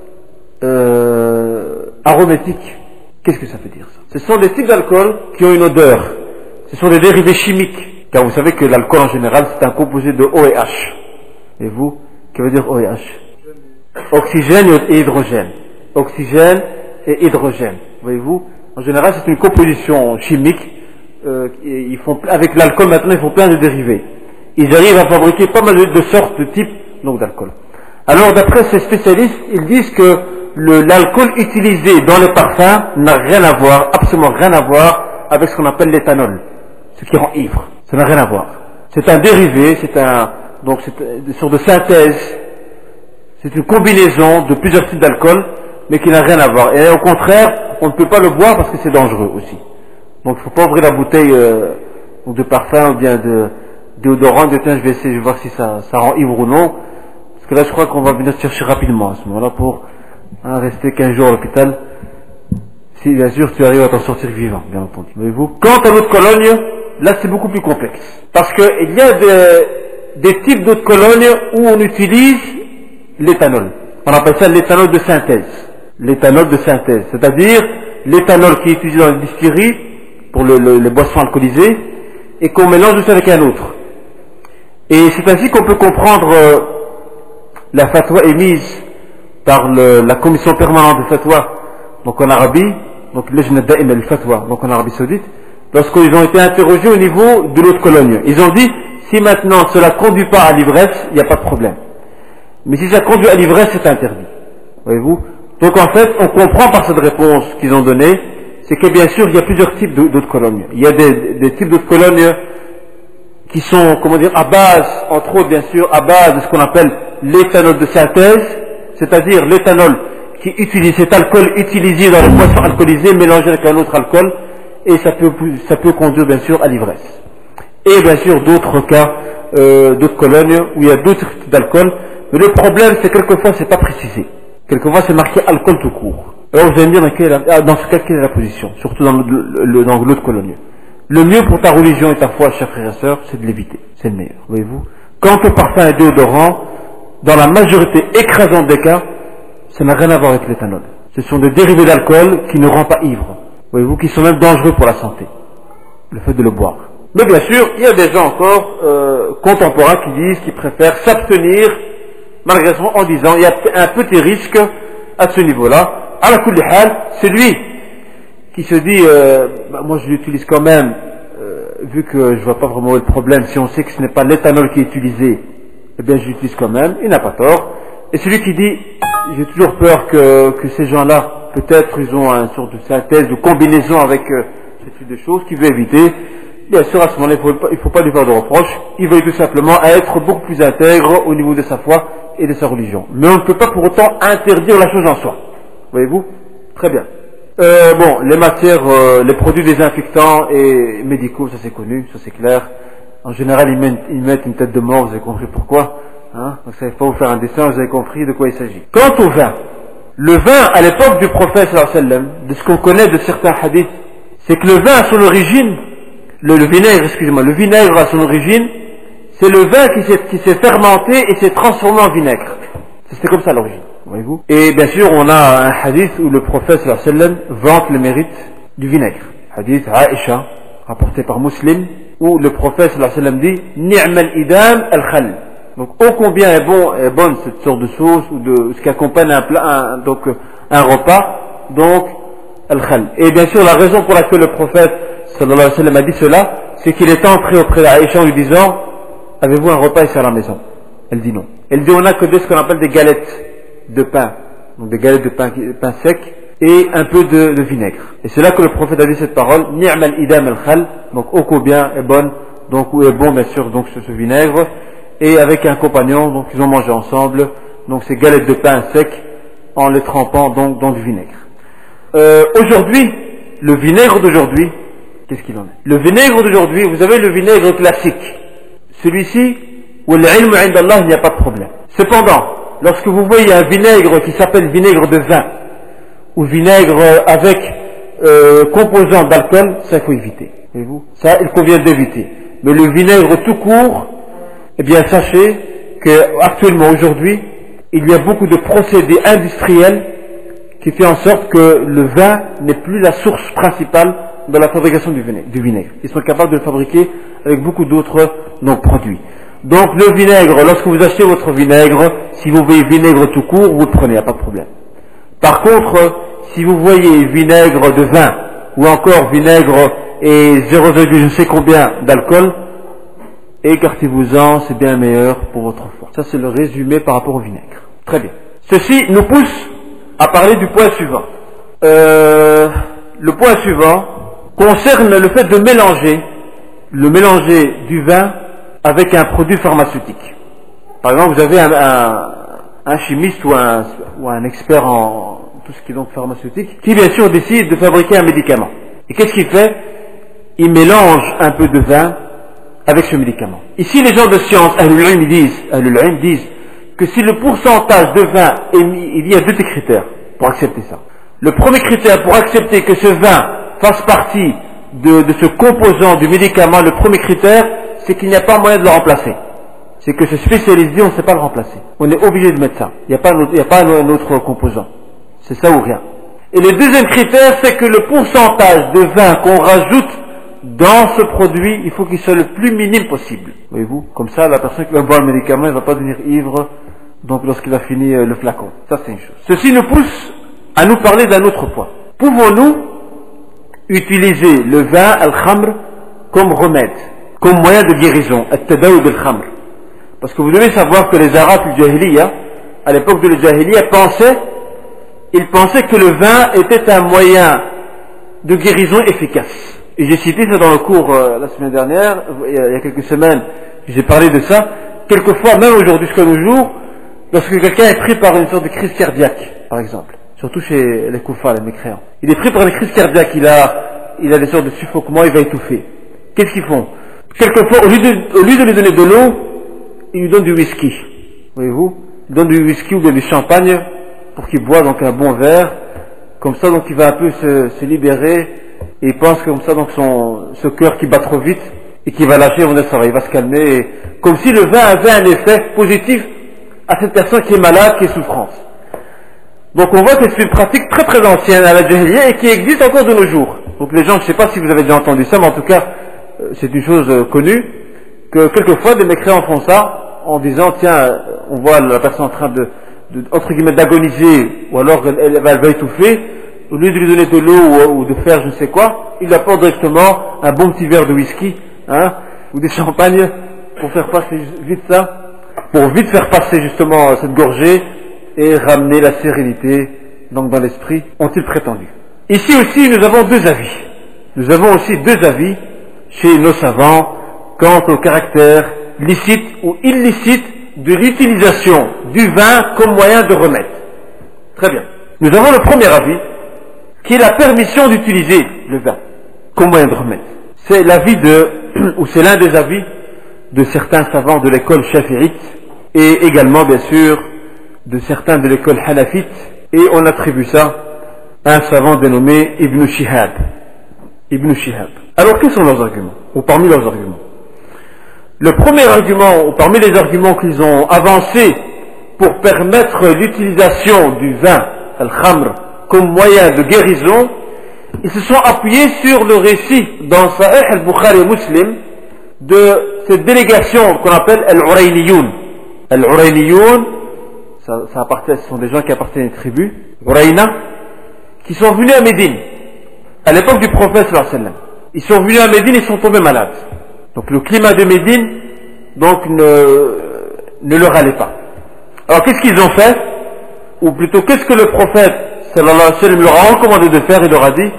euh, aromatiques. Qu'est-ce que ça veut dire ça? Ce sont des types d'alcool qui ont une odeur. Ce sont des dérivés chimiques. Car vous savez que l'alcool en général c'est un composé de O et H. Et vous, que veut dire O et H? Oxygène et hydrogène. Oxygène et hydrogène. Voyez-vous? En général c'est une composition chimique. Euh, ils font, avec l'alcool maintenant ils font plein de dérivés. Ils arrivent à fabriquer pas mal de sortes de types donc d'alcool. Alors d'après ces spécialistes, ils disent que le, l'alcool utilisé dans les parfums n'a rien à voir, absolument rien à voir avec ce qu'on appelle l'éthanol, ce qui rend ivre. Ça n'a rien à voir. C'est un dérivé, c'est un, donc c'est une sorte de synthèse, c'est une combinaison de plusieurs types d'alcool, mais qui n'a rien à voir. Et au contraire, on ne peut pas le boire parce que c'est dangereux aussi. Donc il ne faut pas ouvrir la bouteille euh, de parfum ou bien de déodorant, de tiens je vais essayer, je vais voir si ça, ça rend ivre ou non. Parce que là je crois qu'on va venir chercher rapidement à ce moment-là pour hein, rester quinze jours à l'hôpital. Si bien sûr tu arrives à t'en sortir vivant, bien entendu. Voyez-vous. Quant à l'eau de Cologne, là c'est beaucoup plus complexe. Parce qu'il y a des, des types d'eau de Cologne où on utilise l'éthanol. On appelle ça l'éthanol de synthèse. L'éthanol de synthèse. C'est-à-dire l'éthanol qui est utilisé dans les distilleries pour le, le, les boissons alcoolisées et qu'on mélange aussi avec un autre. Et c'est ainsi qu'on peut comprendre euh, la fatwa émise par le, la commission permanente de fatwa, donc en Arabie, donc Lejna Da'im al-Fatwa, donc en Arabie Saoudite, lorsqu'ils ont été interrogés au niveau de l'eau de Cologne. Ils ont dit, si maintenant cela ne conduit pas à l'ivresse, il n'y a pas de problème. Mais si ça conduit à l'ivresse, c'est interdit. Voyez-vous? Donc en fait, on comprend par cette réponse qu'ils ont donnée, c'est que bien sûr, il y a plusieurs types d'eau de Cologne. Il y a des, des types d'eau de Cologne qui sont, comment dire, à base, entre autres bien sûr, à base de ce qu'on appelle l'éthanol de synthèse, c'est-à-dire l'éthanol qui utilise cet alcool utilisé dans les boissons alcoolisées, mélangé avec un autre alcool, et ça peut, ça peut conduire bien sûr à l'ivresse. Et bien sûr d'autres cas euh, d'eau de Cologne où il y a d'autres types d'alcool, mais le problème c'est que quelquefois c'est pas précisé. Quelquefois c'est marqué alcool tout court. Alors vous allez me dire, dans, quelle est la, dans ce cas, quelle est la position? Surtout dans le, le, dans l'eau de Cologne. Le mieux pour ta religion et ta foi, chers frères et sœurs, c'est de l'éviter. C'est le meilleur, voyez-vous. Quant au parfum et déodorant, dans la majorité écrasante des cas, ça n'a rien à voir avec l'éthanol. Ce sont des dérivés d'alcool qui ne rendent pas ivre. voyez-vous, qui sont même dangereux pour la santé, le fait de le boire. Mais bien sûr, il y a des gens encore euh, contemporains qui disent qu'ils préfèrent s'abstenir, malgré ça, en disant il y a un petit risque à ce niveau-là. À la kulli hal, c'est lui qui se dit euh, bah, moi je l'utilise quand même, euh, vu que je vois pas vraiment le problème, si on sait que ce n'est pas l'éthanol qui est utilisé, eh bien je l'utilise quand même, il n'a pas tort. Et celui qui dit j'ai toujours peur que, que ces gens-là, peut-être ils ont une sorte de synthèse, de combinaison avec euh, ce type de choses qu'il veut éviter, bien sûr à ce moment-là il ne faut pas lui faire de reproches, il veut tout simplement être beaucoup plus intègre au niveau de sa foi et de sa religion. Mais on ne peut pas pour autant interdire la chose en soi. Voyez-vous? Très bien. Euh, bon, les matières, euh, les produits désinfectants et médicaux, ça c'est connu, ça c'est clair. En général, ils mettent, ils mettent une tête de mort, vous avez compris pourquoi, hein? Donc ça ne va pas vous faire un dessin, vous avez compris de quoi il s'agit. Quant au vin, le vin à l'époque du prophète sallallahu alayhi wa sallam, de ce qu'on connaît de certains hadiths, c'est que le vin à son origine, le, le vinaigre, excusez-moi, le vinaigre à son origine, c'est le vin qui s'est, qui s'est fermenté et s'est transformé en vinaigre. C'était comme ça à l'origine. Voyez-vous. Et bien sûr, on a un hadith où le prophète sallallahu alayhi wa sallam vante le mérite du vinaigre. Hadith Aïcha, rapporté par Muslim, où le prophète sallallahu alayhi wa sallam dit Ni'mal idam al-khal. Donc, ô combien est bon, est bonne cette sorte de sauce ou de ce qui accompagne un plat, un, donc un repas, donc al-khal. Et bien sûr, la raison pour laquelle le prophète sallallahu alayhi wa sallam a dit cela, c'est qu'il est entré auprès d'Aïcha en lui disant avez-vous un repas ici à la maison? Elle dit non. Elle dit on a que de ce qu'on appelle des galettes de pain, donc des galettes de pain, pain sec et un peu de, de vinaigre. Et c'est là que le prophète a dit cette parole, ni'mal idam al-khal, donc ô combien est bonne, donc où est bon bien sûr donc ce, ce vinaigre, et avec un compagnon, donc ils ont mangé ensemble, donc ces galettes de pain sec en les trempant donc dans du vinaigre. Euh, aujourd'hui, le vinaigre d'aujourd'hui, qu'est-ce qu'il en est? Le vinaigre d'aujourd'hui, vous avez le vinaigre classique, celui-ci où l'ilm 'inda Allah, il n'y a pas de problème. Cependant, lorsque vous voyez un vinaigre qui s'appelle vinaigre de vin, ou vinaigre avec euh, composant d'alcool, ça il faut éviter. Voyez-vous, ça il convient d'éviter. Mais le vinaigre tout court, eh bien sachez qu'actuellement aujourd'hui, il y a beaucoup de procédés industriels qui font en sorte que le vin n'est plus la source principale de la fabrication du vinaigre. Du vinaigre. Ils sont capables de le fabriquer avec beaucoup d'autres non, produits. Donc le vinaigre, lorsque vous achetez votre vinaigre, si vous voyez vinaigre tout court, vous le prenez, il n'y a pas de problème. Par contre, si vous voyez vinaigre de vin, ou encore vinaigre et zéro virgule je ne sais combien d'alcool, écartez-vous-en, c'est bien meilleur pour votre foi. Ça c'est le résumé par rapport au vinaigre. Très bien. Ceci nous pousse à parler du point suivant. Euh, le point suivant concerne le fait de mélanger, le mélanger du vin avec un produit pharmaceutique. Par exemple, vous avez un, un, un chimiste ou un, ou un expert en tout ce qui est donc pharmaceutique qui bien sûr décide de fabriquer un médicament. Et qu'est-ce qu'il fait? Il mélange un peu de vin avec ce médicament. Ici, les gens de science, Ahlul Ilm disent, Ahlul Ilm disent que si le pourcentage de vin est mis, il y a deux critères pour accepter ça. Le premier critère pour accepter que ce vin fasse partie de, de ce composant du médicament, le premier critère, c'est qu'il n'y a pas moyen de le remplacer. C'est que ce spécialiste dit on ne sait pas le remplacer. On est obligé de mettre ça. Il n'y a pas un autre, il n'y a pas un autre composant. C'est ça ou rien. Et le deuxième critère, c'est que le pourcentage de vin qu'on rajoute dans ce produit, il faut qu'il soit le plus minime possible. Voyez-vous? Comme ça, la personne qui va boire le médicament, elle ne va pas devenir ivre, donc lorsqu'il a fini le flacon. Ça, c'est une chose. Ceci nous pousse à nous parler d'un autre point. Pouvons-nous utiliser le vin, al-khamr, comme remède, comme moyen de guérison, al-tadaoud al-khamr? Parce que vous devez savoir que les Arabes du Jahiliya, à l'époque de la Jahiliya, pensaient, ils pensaient que le vin était un moyen de guérison efficace. Et j'ai cité ça dans le cours euh, la semaine dernière, il y a quelques semaines, j'ai parlé de ça. Quelquefois, même aujourd'hui jusqu'à nos jours, lorsque quelqu'un est pris par une sorte de crise cardiaque, par exemple, surtout chez les koufars, les mécréants, il est pris par une crise cardiaque, il a, il a des sortes de suffoquements, il va étouffer. Qu'est-ce qu'ils font? Quelquefois, au lieu de, au lieu de lui donner de l'eau, ils lui donnent du whisky. Voyez-vous? Ils donnent du whisky ou bien du champagne pour qu'il boive donc un bon verre. Comme ça, donc il va un peu se, se libérer. Et il pense que comme ça, donc son, ce cœur qui bat trop vite et qui va lâcher, ça va, il va se calmer. Et, comme si le vin avait un effet positif à cette personne qui est malade, qui est souffrance. Donc on voit que c'est une pratique très très ancienne à la Jahiliya et qui existe encore de nos jours. Donc les gens, je ne sais pas si vous avez déjà entendu ça, mais en tout cas, c'est une chose connue, que quelquefois des mécréants font ça en disant, tiens, on voit la personne en train de, de entre guillemets, d'agoniser, ou alors elle, elle, elle va étouffer, au lieu de lui donner de l'eau ou, ou de faire je ne sais quoi, il apporte directement un bon petit verre de whisky, hein, ou des champagnes, pour faire passer vite ça, pour vite faire passer justement cette gorgée, et ramener la sérénité donc dans l'esprit, ont-ils prétendu. Ici aussi, nous avons deux avis. Nous avons aussi deux avis chez nos savants quant au caractère licite ou illicite de l'utilisation du vin comme moyen de remède. Très bien. Nous avons le premier avis, qui est la permission d'utiliser le vin comme moyen de remède. C'est l'avis de, ou c'est l'un des avis de certains savants de l'école shafi'ite et également, bien sûr, de certains de l'école hanafite, et on attribue ça à un savant dénommé Ibn Shihab. Ibn Shihab. Alors, quels sont leurs arguments, ou parmi leurs arguments? Le premier argument, ou parmi les arguments qu'ils ont avancés pour permettre l'utilisation du vin, al-khamr, comme moyen de guérison, ils se sont appuyés sur le récit dans Sahih al-Bukhari Muslim de cette délégation qu'on appelle al-Urayniyun. Al-Urayniyun, Ça, ça appartient, ce sont des gens qui appartiennent à une tribu, Uraïna, qui sont venus à Médine, à l'époque du prophète sallallahu alayhi wa sallam. Ils sont venus à Médine et ils sont tombés malades. Donc le climat de Médine, donc, ne, ne leur allait pas. Alors qu'est-ce qu'ils ont fait? Ou plutôt, qu'est-ce que le prophète sallallahu alayhi wa sallam leur a recommandé de faire? Il leur a dit,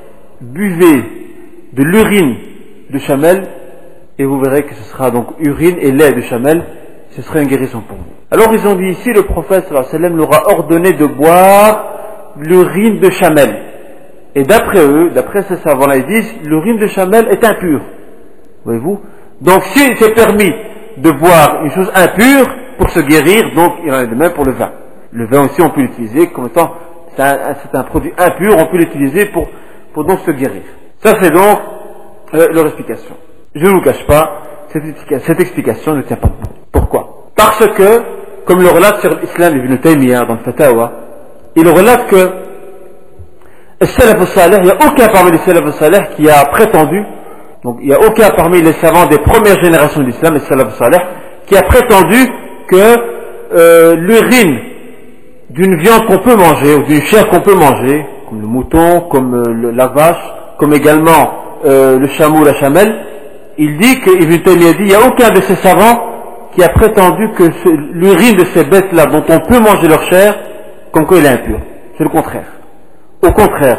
buvez de l'urine de chamel, et vous verrez que ce sera donc urine et lait de chamel, ce serait une guérison pour vous. Alors ils ont dit ici, le prophète sallallahu alayhi wa sallam leur a ordonné de boire l'urine de chamel. Et d'après eux, d'après ces savants-là, ils disent, l'urine de chamel est impure. Voyez-vous? Donc si c'est permis de boire une chose impure pour se guérir, donc il en est de même pour le vin. Le vin aussi, on peut l'utiliser comme étant, c'est un, c'est un produit impur, on peut l'utiliser pour, pour donc se guérir. Ça c'est donc euh, leur explication. Je ne vous cache pas, cette, cette explication ne tient pas debout. Pourquoi? Parce que, comme le relate sur l'islam Ibn Taymiyyah dans le Fatawa, il relate que le salaf al-salih, il n'y a aucun parmi les salaf al-salih qui a prétendu, donc il n'y a aucun parmi les savants des premières générations de l'islam, les salaf al-salih, qui a prétendu que euh, l'urine d'une viande qu'on peut manger, ou d'une chair qu'on peut manger, comme le mouton, comme euh, le, la vache, comme également euh, le chameau, la chamelle, il dit que Ibn Taymiyyah dit, il n'y a aucun de ces savants qui a prétendu que ce, l'urine de ces bêtes-là, dont on peut manger leur chair, comme quoi il est impur. C'est le contraire. Au contraire,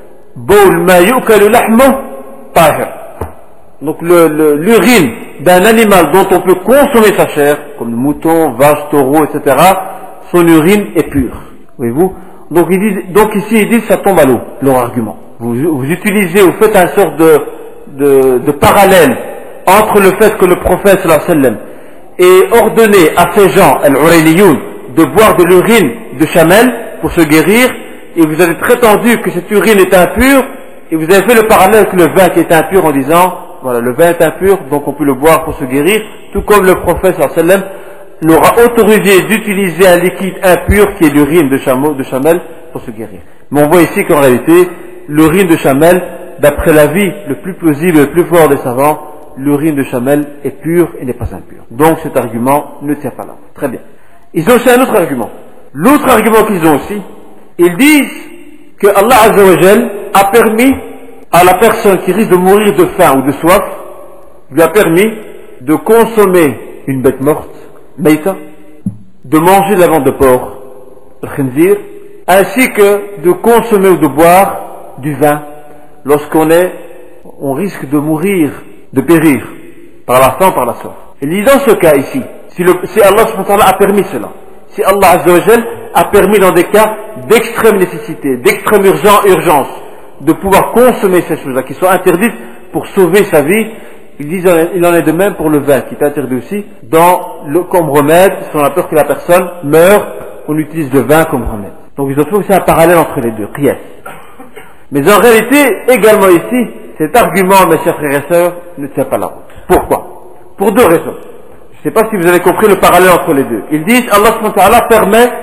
donc le, le, l'urine d'un animal dont on peut consommer sa chair, comme le mouton, vache, taureau, et cetera, son urine est pure. Voyez-vous? Donc, ils disent, donc ici ils disent ça tombe à l'eau, leur argument. Vous, vous utilisez, vous faites un sorte de, de, de parallèle entre le fait que le prophète sallallahu alayhi wa sallam ait ordonné à ces gens, al-Urayniyun, de boire de l'urine de chamel pour se guérir, et vous avez prétendu que cette urine est impure, et vous avez fait le parallèle avec le vin qui est impur en disant, voilà, le vin est impur, donc on peut le boire pour se guérir, tout comme le prophète sallallahu alayhi wa sallam leur a autorisé d'utiliser un liquide impur qui est l'urine de chameau, de chamel pour se guérir. Mais on voit ici qu'en réalité, l'urine de chamel, d'après l'avis le plus plausible et le plus fort des savants, l'urine de chamel est pure et n'est pas impure. Donc cet argument ne tient pas là. Très bien. Ils ont aussi un autre argument. L'autre argument qu'ils ont aussi, ils disent que Allah Azza wa Jal a permis à la personne qui risque de mourir de faim ou de soif, lui a permis de consommer une bête morte, maïta, de manger de la viande de porc, le khinzir, ainsi que de consommer ou de boire du vin lorsqu'on est, on risque de mourir, de périr par la faim, par la soif. Et dit dans ce cas ici, si, le, si Allah subhanahu wa ta'ala a permis cela, si Allah Azza wa Jal a permis dans des cas d'extrême nécessité, d'extrême urgence, urgence, de pouvoir consommer ces choses-là qui sont interdites pour sauver sa vie, ils disent il en est de même pour le vin qui est interdit aussi dans le, comme remède, si on a peur que la personne meure, on utilise le vin comme remède. Donc ils ont fait aussi un parallèle entre les deux, qiyas. Mais en réalité, également ici, cet argument, mes chers frères et sœurs, ne tient pas la route. Pourquoi? Pour deux raisons. Je ne sais pas si vous avez compris le parallèle entre les deux. Ils disent, Allah subhanahu wa ta'ala permet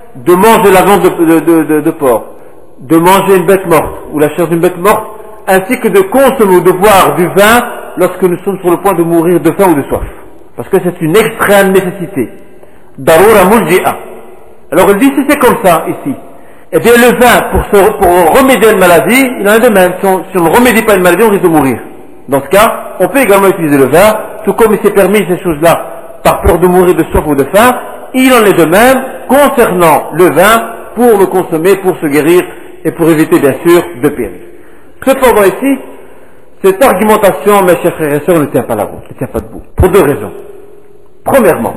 de manger la viande de, de, de, de, de porc, de manger une bête morte, ou la chair d'une bête morte, ainsi que de consommer ou de boire du vin lorsque nous sommes sur le point de mourir de faim ou de soif. Parce que c'est une extrême nécessité. Darura mulji'a. Alors il dit, si c'est comme ça ici, eh bien le vin, pour, se, pour remédier à une maladie, il en a de même. Si on, si on ne remédie pas à une maladie, on risque de mourir. Dans ce cas, on peut également utiliser le vin, tout comme il s'est permis ces choses-là, par peur de mourir de soif ou de faim, il en est de même concernant le vin, pour le consommer, pour se guérir, et pour éviter bien sûr de périr. Cependant ici, cette argumentation, mes chers frères et sœurs, ne tient pas la route, ne tient pas debout, pour deux raisons. Premièrement,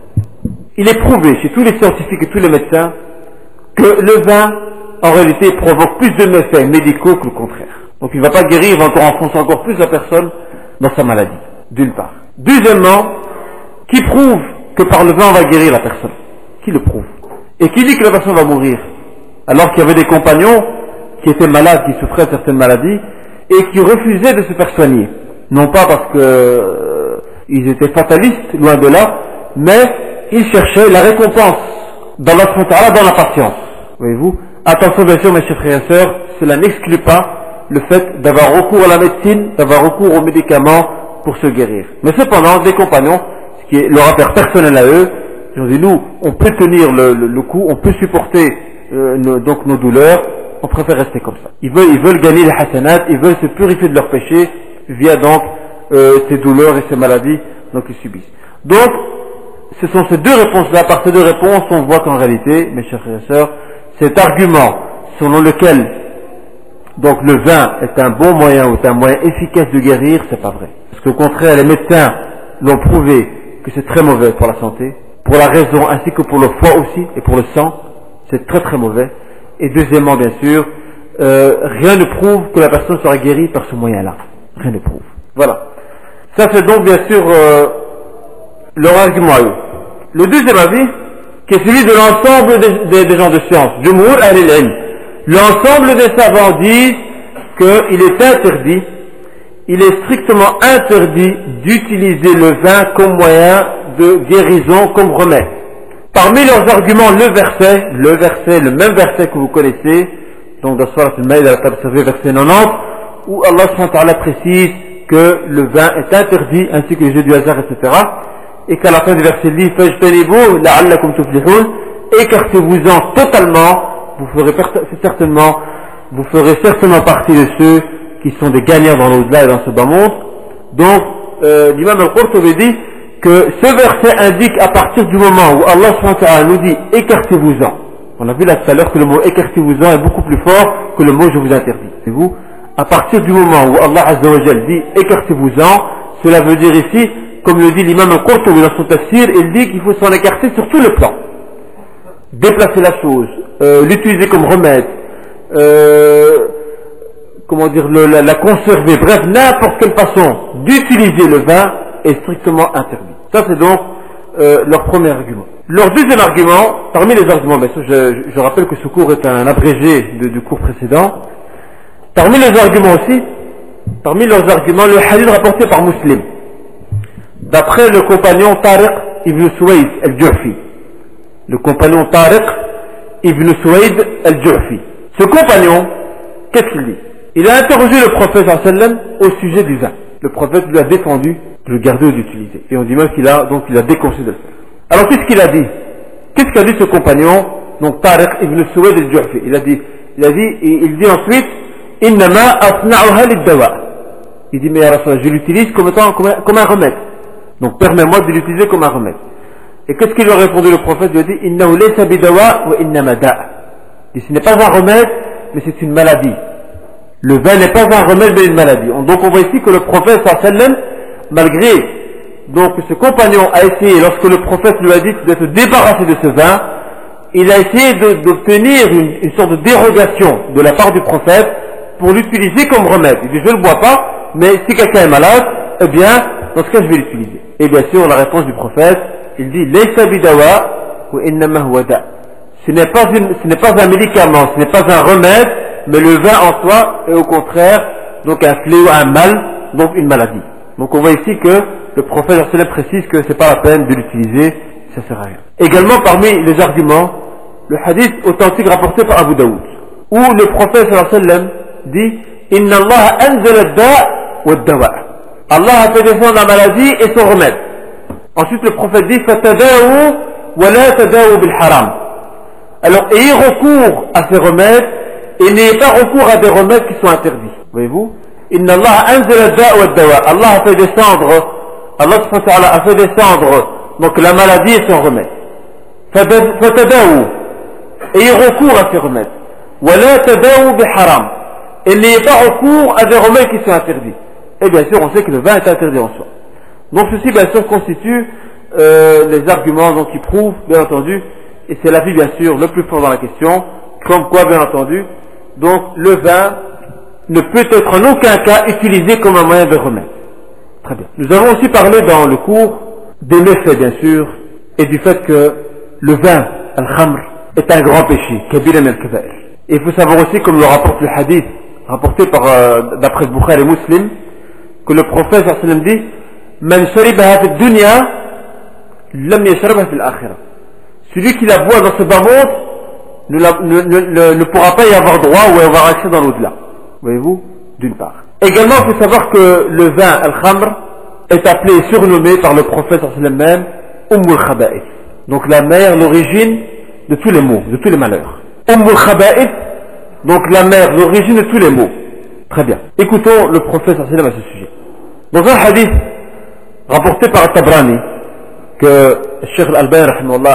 il est prouvé chez tous les scientifiques et tous les médecins que le vin, en réalité, provoque plus de méfaits médicaux que le contraire. Donc il ne va pas guérir, il va encore enfoncer encore plus la personne dans sa maladie, d'une part. Deuxièmement, qui prouve que par le vin on va guérir la personne? Qui le prouve? Et qui dit que la personne va mourir? Alors qu'il y avait des compagnons qui étaient malades, qui souffraient de certaines maladies, et qui refusaient de se faire soigner. Non pas parce que euh, ils étaient fatalistes, loin de là, mais ils cherchaient la récompense dans la dans la patience. Voyez-vous? Attention bien sûr mes chers frères et sœurs, cela n'exclut pas le fait d'avoir recours à la médecine, d'avoir recours aux médicaments pour se guérir. Mais cependant, des compagnons, ce qui est leur affaire personnelle à eux, ils ont dit nous, on peut tenir le, le, le coup, on peut supporter euh, nos, donc nos douleurs, on préfère rester comme ça. Ils veulent, ils veulent gagner les hasanat, ils veulent se purifier de leurs péchés via donc euh, ces douleurs et ces maladies donc ils subissent. Donc, ce sont ces deux réponses-là. Par ces deux réponses, on voit qu'en réalité, mes chers frères et sœurs, cet argument selon lequel donc le vin est un bon moyen ou est un moyen efficace de guérir, c'est pas vrai. Parce qu'au contraire, les médecins l'ont prouvé que c'est très mauvais pour la santé, pour la raison ainsi que pour le foie aussi et pour le sang, c'est très très mauvais. Et deuxièmement, bien sûr, euh, rien ne prouve que la personne sera guérie par ce moyen-là. Rien ne prouve. Voilà. Ça c'est donc bien sûr euh, leur argument à eux. Le deuxième avis, qui est celui de l'ensemble des, des, des gens de science, Jumhur Ahl-il-Ilm. L'ensemble des savants disent qu'il est interdit, il est strictement interdit d'utiliser le vin comme moyen de guérison, comme remède. Parmi leurs arguments, le verset, le verset, le même verset que vous connaissez, donc dans Surat al-Maïda, verset quatre-vingt-dix, où Allah subhanahu wa ta'ala précise que le vin est interdit, ainsi que les jeux du hasard, et cetera. Et qu'à la fin du verset dit, fajtanibu la'allakum tuflihun, écartez-vous-en totalement, vous ferez certainement, vous ferez certainement partie de ceux qui sont des gagnants dans l'au-delà et dans ce bas monde. Donc, euh, l'imam al-Qurtubi dit que ce verset indique à partir du moment où Allah subhanahu wa ta'ala nous dit écartez-vous-en. On a vu là tout à l'heure que le mot écartez-vous-en est beaucoup plus fort que le mot je vous interdis. C'est vous? À partir du moment où Allah Azza wa Jal dit écartez-vous-en, cela veut dire ici, comme le dit l'imam al-Qurtubi dans son tafsir, il dit qu'il faut s'en écarter sur tout le plan. Déplacer la chose, euh, l'utiliser comme remède, euh, comment dire, le, la, la conserver, bref, n'importe quelle façon d'utiliser le vin est strictement interdit. Ça c'est donc euh, leur premier argument. Leur deuxième argument, parmi les arguments, bien sûr, je, je rappelle que ce cours est un abrégé de, du cours précédent. Parmi les arguments aussi, parmi leurs arguments, le hadith rapporté par Muslim, d'après le compagnon Tariq ibn Suwayd al-Ju'fi. Le compagnon Tariq ibn Suwayd al-Ju'fi. Ce compagnon, qu'est-ce qu'il dit? Il a interrogé le prophète sallallahu alayhi wa sallam au sujet du vin. Le prophète lui a défendu de le garder ou d'utiliser. Et on dit même qu'il a, donc il a déconseillé de le faire. Alors qu'est-ce qu'il a dit? Qu'est-ce qu'a dit ce compagnon, donc Tariq ibn Suwayd al-Ju'fi? Il a dit, il a dit, et il dit ensuite, Innama asna'uha lid-dawa. Il dit, mais ya Rasulullah, je l'utilise comme, étant, comme, un, comme un remède. Donc permets-moi de l'utiliser comme un remède. Et qu'est-ce qu'il lui a répondu le prophète? Il lui a dit, Innahu laysa bidawa wa innama da'. Il dit, ce n'est pas un remède, mais c'est une maladie. Le vin n'est pas un remède, mais une maladie. Donc on voit ici que le prophète sallallahu alayhi wa sallam, malgré donc ce compagnon a essayé, lorsque le prophète lui a dit de se débarrasser de ce vin, il a essayé de, d'obtenir une, une sorte de dérogation de la part du prophète pour l'utiliser comme remède. Il dit, je ne le bois pas, mais si quelqu'un est malade, eh bien, dans ce cas, je vais l'utiliser. Et bien sûr, la réponse du prophète, il dit, Laysa bidawa wa innama huwa da'. Ce n'est pas une, ce n'est pas un médicament, ce n'est pas un remède, mais le vin en soi est au contraire, donc un fléau, un mal, donc une maladie. Donc on voit ici que le prophète précise que c'est pas la peine de l'utiliser, ça sert à rien. Également parmi les arguments le hadith authentique rapporté par Abu Daoud, où le prophète sallallahu alayhi wa sallam dit Inna Allah anzala ad-da' wa ad-dawa. Allah a fait descendre la maladie et son remède. Ensuite le prophète dit Fatadawu wa la tadawu bil haram. Alors ayez recours à ces remèdes et n'ayez pas recours à des remèdes qui sont interdits. Voyez-vous, Inna Allah anzala ad-da' wa ad-dawa. Allah a fait descendre, Allah subhanahu wa ta'ala a fait descendre donc la maladie et son remède. Fatadawu, ayez recours à ces remèdes. Wa la tadawu bil haram. Et n'ayez pas recours à des remèdes qui sont interdits. Et bien sûr, on sait que le vin est interdit en soi. Donc ceci, bien sûr, constitue euh, les arguments donc, qui prouvent, bien entendu, et c'est l'avis, bien sûr, le plus fort dans la question, comme quoi, bien entendu, donc le vin ne peut être en aucun cas utilisé comme un moyen de remède. Très bien. Nous avons aussi parlé dans le cours des méfaits, bien sûr, et du fait que le vin, al-khamr, est un grand péché, kabir min al-kabair. Et il faut savoir aussi, comme le rapporte le hadith, rapporté par, euh, d'après le Bukhari et Muslim, que le prophète sallallahu alayhi wa sallam dit Man sharibaha fi dunya lam yashrabha fi al-akhirah. Celui qui la boit dans ce bas monde ne, la, ne, ne, ne pourra pas y avoir droit ou y avoir accès dans l'au-delà. Voyez-vous, d'une part. Également, il faut savoir que le vin al-khamr est appelé et surnommé par le prophète sallallahu alayhi wa sallam même Ummul Khaba'ith. Donc la mère, l'origine de tous les maux, de tous les malheurs. Ummul Khaba'ith, donc la mère, l'origine de tous les maux. Très bien. Écoutons le prophète sallallahu alayhi wa sallam à ce sujet. Dans un hadith rapporté par Tabrani, que Cheikh Al-Albani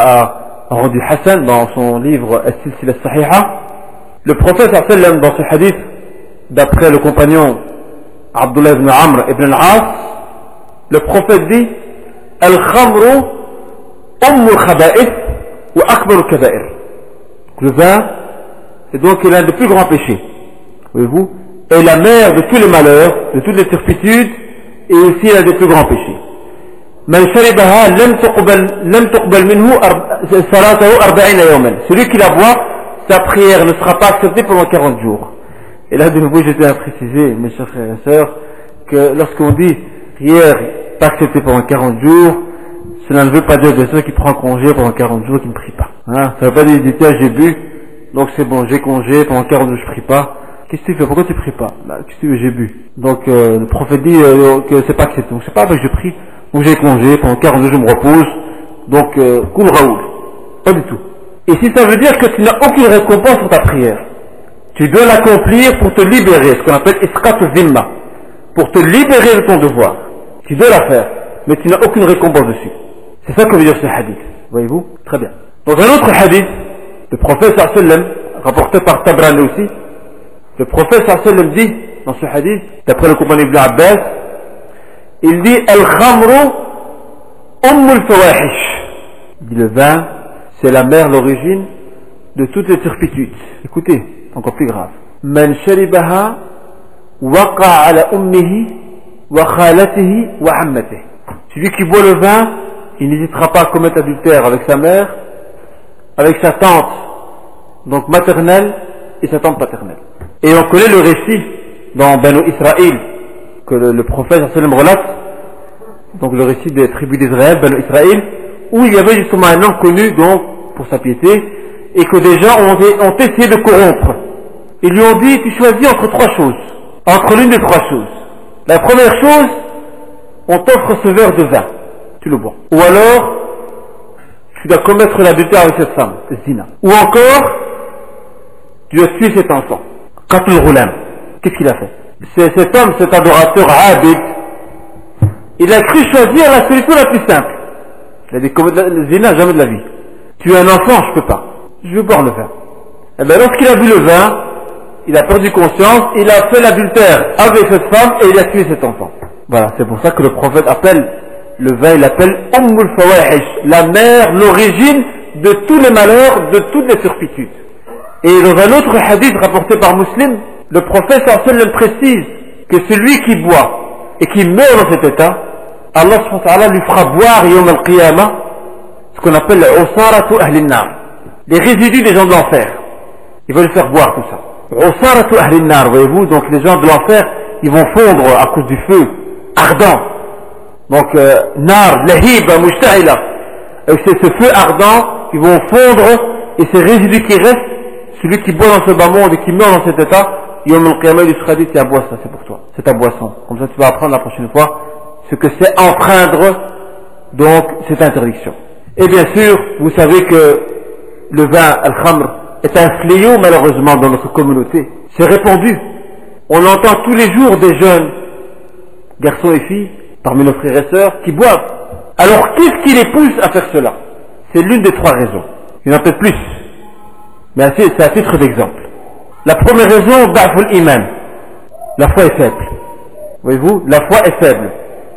a rendu Hassan dans son livre As-Silsila As-Sahiha, le prophète sallallahu alayhi wa sallam dans ce hadith, d'après le compagnon Abdullah ibn Amr ibn al-As, le prophète dit Al-Khamru Ummul Khaba'ith wa Akbarul Kaba'ir. Le vin est donc l'un des plus grands péchés. Voyez-vous, est la mère de tous les malheurs, de toutes les turpitudes, et aussi l'un des plus grands péchés. Man sharibaha lam tuqbal lam tuqbal minhu salatahu arba'ina yawman. Celui qui la boit, sa prière ne sera pas acceptée pendant quarante jours. Et là, de nouveau, je tiens à préciser, mes chers frères et sœurs, que lorsqu'on dit prière pas acceptée pendant quarante jours, cela ne veut pas dire de ceux qui prennent congé pendant quarante jours qui ne prient pas. Hein? Ça ne veut pas dire, tiens, j'ai bu, donc c'est bon, j'ai congé, pendant quarante jours je prie pas. Qu'est-ce que tu fais? Pourquoi tu pries pas? Bah, qu'est-ce que tu veux? J'ai bu. Donc euh, le prophète dit euh, que c'est pas accepté. Donc c'est pas avec je prie, donc j'ai congé, pendant quarante jours je me repose, donc euh, cool Raoul. Pas du tout. Et si ça veut dire que tu n'as aucune récompense pour ta prière, tu dois l'accomplir pour te libérer, ce qu'on appelle isqatu zimma, pour te libérer de ton devoir. Tu dois la faire, mais tu n'as aucune récompense dessus. C'est ça que veut dire ce hadith. Voyez-vous? Très bien. Dans un autre hadith, le prophète sallallahu alayhi wa sallam, rapporté par Tabrani aussi, le prophète sallallahu alayhi wa sallam dit, dans ce hadith, d'après le compagnon Ibn Abbas, il dit Al-Khamru Ummul Fawahish. Il dit le vin, c'est la mère, l'origine de toutes les turpitudes. Écoutez, encore plus grave. Man sharibaha waqa ala ummihi wa khalatihi wa ammatihi. Celui qui boit le vin, il n'hésitera pas à commettre adultère avec sa mère, avec sa tante, donc maternelle, et sa tante paternelle. Et on connaît le récit dans Banu Israël que le, le prophète sallallahu alayhi wa sallam relate, donc le récit des tribus d'Israël, Banu Israël, où il y avait justement un homme connu donc pour sa piété, et que des gens ont, ont essayé de corrompre. Ils lui ont dit, tu choisis entre trois choses, entre l'une des trois choses. La première chose, on t'offre ce verre de vin, tu le bois. Ou alors, tu dois commettre l'adultère avec cette femme, zina. Ou encore, tu dois tuer cet enfant. Qatul Ghulam. Qu'est-ce qu'il a fait? C'est cet homme, cet adorateur Abid, il a cru choisir la solution la plus simple. Il a dit, le zina, jamais de la vie. Tuer un enfant, je peux pas. Je veux boire le vin. Et bien, lorsqu'il a bu le vin, il a perdu conscience, il a fait l'adultère avec cette femme et il a tué cet enfant. Voilà, c'est pour ça que le prophète appelle le vin, il appelle Ummul Fawahish, la mère, l'origine de tous les malheurs, de toutes les turpitudes. Et dans un autre hadith rapporté par Muslim, le prophète sallallahu alayhi wa sallam précise que celui qui boit et qui meurt dans cet état, Allah subhanahu wa ta'ala lui fera boire yawm al-qiyamah ce qu'on appelle l'usaratu ahli nar, les résidus des gens de l'enfer. Il va lui faire boire tout ça. Usaratu ahli nar, voyez-vous, donc les gens de l'enfer, ils vont fondre à cause du feu ardent. Donc nar, lahib, mujtahila, avec ce feu ardent, ils vont fondre et ces résidus qui restent, celui qui boit dans ce bas monde et qui meurt dans cet état, Yom al-Qiyamah, il sera dit, tiens, bois ça, c'est pour toi, c'est ta boisson. Comme ça, tu vas apprendre la prochaine fois ce que c'est enfreindre, donc, cette interdiction. Et bien sûr, vous savez que le vin, al-khamr, est un fléau, malheureusement, dans notre communauté. C'est répandu. On entend tous les jours des jeunes, garçons et filles, parmi nos frères et sœurs, qui boivent. Alors, qu'est-ce qui les pousse à faire cela? C'est l'une des trois raisons. Il y en a peut-être plus. Mais c'est à titre d'exemple. La première raison, da'ful iman. La foi est faible. Voyez-vous, la foi est faible.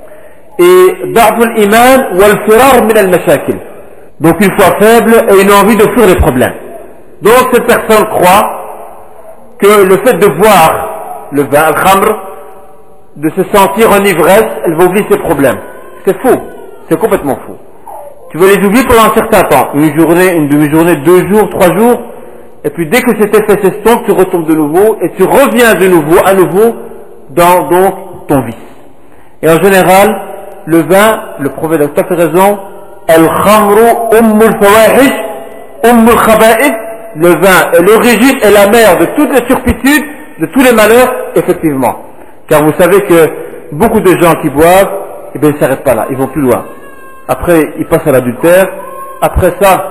Et da'ful iman wal firar min al mashakil. Donc une foi faible et une envie de fuir les problèmes. Donc cette personne croit que le fait de boire le vin, al-khamr, de se sentir en ivresse, elle va oublier ses problèmes. C'est faux. C'est complètement faux. Tu vas les oublier pendant un certain temps. Une journée, une demi-journée, deux jours, trois jours. Et puis dès que cet effet s'estompe, tu retombes de nouveau et tu reviens de nouveau, à nouveau, dans donc ton vice. Et en général, le vin, le prophète a tout à fait raison, al-khamru ummul fawahish, ummul khaba'ith, le vin est l'origine et la mère de toutes les turpitudes, de tous les malheurs, effectivement. Car vous savez que beaucoup de gens qui boivent, eh bien ils ne s'arrêtent pas là, ils vont plus loin. Après, ils passent à l'adultère. Après ça,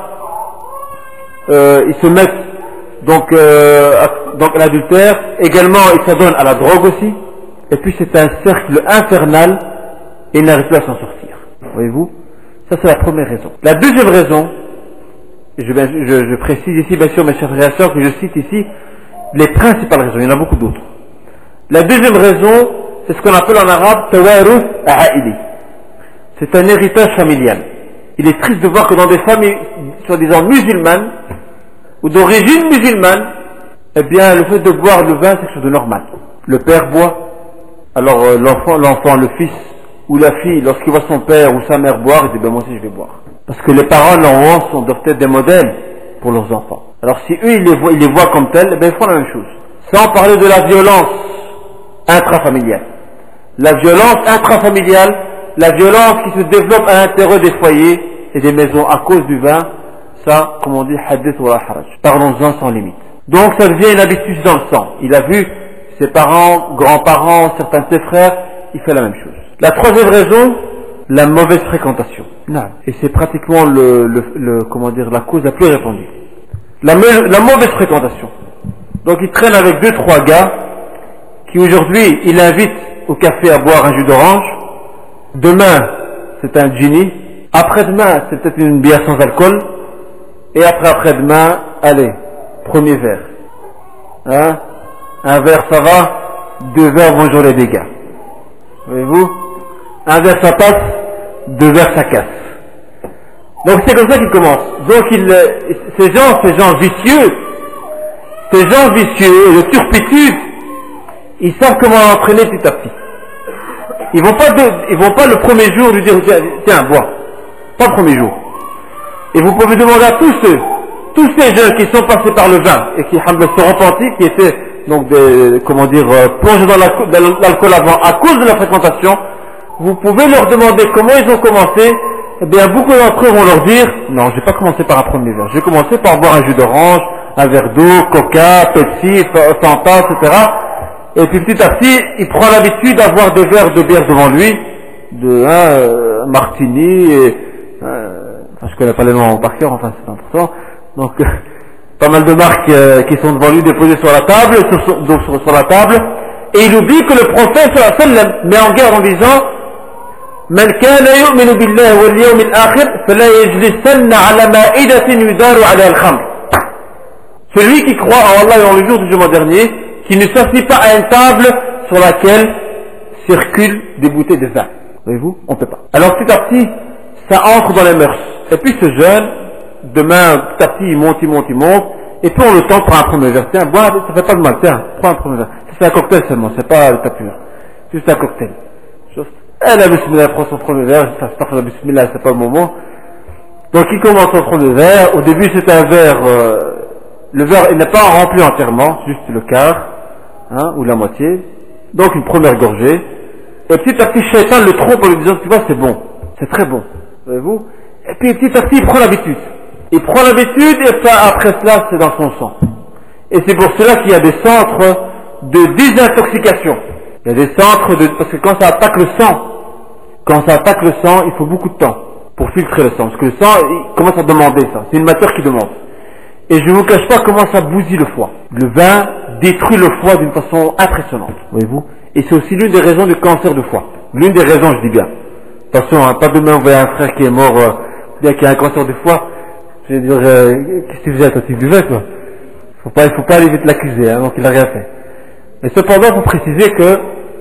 euh, ils se mettent donc, euh, à, donc à l'adultère. Également, ils s'adonnent à la drogue aussi. Et puis c'est un cercle infernal et ils n'arrivent plus à s'en sortir. Voyez-vous? Ça c'est la première raison. La deuxième raison, je, je, je précise ici bien sûr mes chers frères et sœurs que je cite ici les principales raisons, il y en a beaucoup d'autres. La deuxième raison, c'est ce qu'on appelle en arabe tawarus a'ili. C'est un héritage familial. Il est triste de voir que dans des familles soi-disant musulmanes ou d'origine musulmane, eh bien le fait de boire le vin c'est quelque chose de normal. Le père boit, alors euh, l'enfant, l'enfant, le fils ou la fille, lorsqu'il voit son père ou sa mère boire, il dit ben moi aussi je vais boire. Parce que les parents normalement sont, doivent être des modèles pour leurs enfants. Alors si eux ils les voient, ils les voient comme tels, eh bien ils font la même chose. Sans parler de la violence intrafamiliale. La violence intrafamiliale, la violence qui se développe à l'intérieur des foyers et des maisons à cause du vin, ça, comme on dit, hadith wa la haraj. Parlons-en sans limite. Donc ça devient une habitude dans le sang. Il a vu ses parents, grands-parents, certains de ses frères, il fait la même chose. La troisième raison, la mauvaise fréquentation. Non. Et c'est pratiquement le, le, le, comment dire, la cause la plus répandue. La, la mauvaise fréquentation. Donc il traîne avec deux, trois gars qui aujourd'hui, il invite au café à boire un jus d'orange. Demain, c'est un genie. Après-demain, c'est peut-être une bière sans alcool. Et après, après-demain, allez, premier verre. Hein? Un verre, ça va. Deux verres, bonjour les dégâts. Voyez-vous? Un verre, ça passe. Deux verres, ça casse. Donc c'est comme ça qu'il commence. Donc il, ces gens, ces gens vicieux, ces gens vicieux, de turpitude, ils savent comment entraîner petit à petit. Ils vont pas, de, ils vont pas le premier jour lui dire tiens, tiens bois. Pas le premier jour. Et vous pouvez demander à tous ceux, tous ces jeunes qui sont passés par le vin et qui se sont repentis, qui étaient donc des, comment dire, plongés dans l'alcool avant à cause de la fréquentation, vous pouvez leur demander comment ils ont commencé. Eh bien, beaucoup d'entre eux vont leur dire non, je vais pas commencer par un premier verre. Je vais commencer par boire un jus d'orange, un verre d'eau, Coca, Pepsi, Fanta, et cetera. Et puis petit à petit, il prend l'habitude d'avoir des verres de bière devant lui, de hein, euh, Martini, et, euh, enfin, je connais pas les noms par cœur, enfin c'est important. Donc euh, pas mal de marques euh, qui sont devant lui déposées sur la table, sur, donc, sur, sur la table, et il oublie que le prophète sallallahu alayhi wa sallam met en garde en disant من كان يؤمن بالله واليوم الآخر فلا يجلسن على مائدة يدار على الخمر. Celui qui croit en Allah et en le jour du jugement dernier, qui ne s'assied pas à une table sur laquelle circulent des bouteilles de vin. Voyez-vous, on ne peut pas. Alors petit à petit, ça entre dans les mœurs. Et puis ce jeune, demain, petit à petit, il monte, il monte, il monte, et puis on le temps prend un premier verre. Tiens, bois, ça fait pas de mal, tiens, prends un premier verre. C'est un cocktail seulement, c'est pas le tapure. C'est juste un cocktail. Juste. Et la bismillah prend son premier verre, ça se passe la bismillah, c'est pas le moment. Donc il commence son premier verre, au début c'est un verre, euh, le verre il n'est pas rempli entièrement, juste le quart, hein, ou la moitié. Donc une première gorgée. Et petit à petit, Shaitan le trompe en lui disant, tu vois, c'est bon, c'est très bon, voyez-vous. Et puis petit à petit, il prend l'habitude. Il prend l'habitude et ça, après cela, c'est dans son sang. Et c'est pour cela qu'il y a des centres de désintoxication. Il y a des centres de... Parce que quand ça attaque le sang, quand ça attaque le sang, il faut beaucoup de temps pour filtrer le sang. Parce que le sang, il commence à demander ça. C'est une matière qui demande. Et je ne vous cache pas comment ça bousille le foie. Le vin détruit le foie d'une façon impressionnante, voyez-vous. Et c'est aussi l'une des raisons du cancer du foie. L'une des raisons, je dis bien. Attention, hein, pas demain vous voyez un frère qui est mort, euh, bien qu'il a un cancer du foie. Je vais dire, euh, qu'est-ce que tu faisais, toi, tu buvais, quoi. Faut pas, il faut pas aller vite l'accuser, hein, donc il n'a rien fait. Mais cependant, il faut préciser que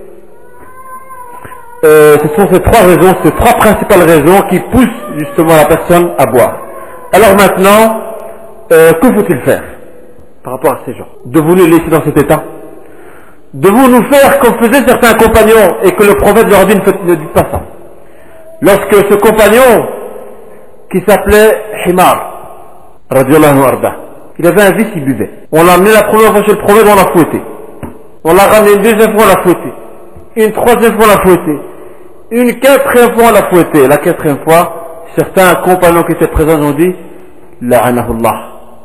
euh, ce sont ces trois raisons, ces trois principales raisons qui poussent justement la personne à boire. Alors maintenant, euh, que faut-il faire par rapport à ces gens? Devons-nous les laisser dans cet état? Devons-nous faire comme faisaient certains compagnons et que le prophète leur dit ne dites pas ça? Lorsque ce compagnon qui s'appelait Himar, radiallahu arda, il avait un vice, il buvait. On l'a amené la première fois chez le prophète, on l'a fouetté. On l'a ramené une deuxième fois, on l'a fouetté. Une troisième fois, on l'a fouetté. Une quatrième fois, on l'a fouetté. La quatrième fois, certains compagnons qui étaient présents ont dit La'anahullah.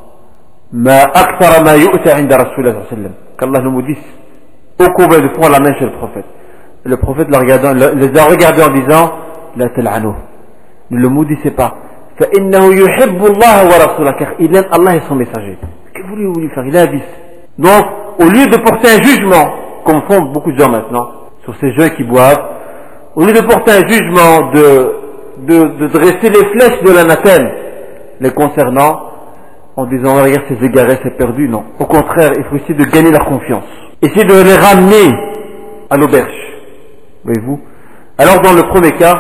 Ma akthara ma yu'ta inda Rasulullah sallallahu alayhi wa sallam. Qu'Allah nous maudisse. Au combien de fois on l'amène chez le prophète. Et le prophète les a regardés en disant La tal'anu. Ne le maudissez pas. فإنه يحب الله ورسوله, car il aime Allah et son messager. Que voulez-vous faire? Il a un vice. Donc, au lieu de porter un jugement, comme font beaucoup de gens maintenant, sur ces jeunes qui boivent, au lieu de porter un jugement, de, de, de dresser les flèches de l'anathème les concernant, en disant regarde ces égarés, c'est perdu, non. Au contraire, il faut essayer de gagner leur confiance. Essayer de les ramener à l'auberge. Voyez-vous? Alors, dans le premier cas,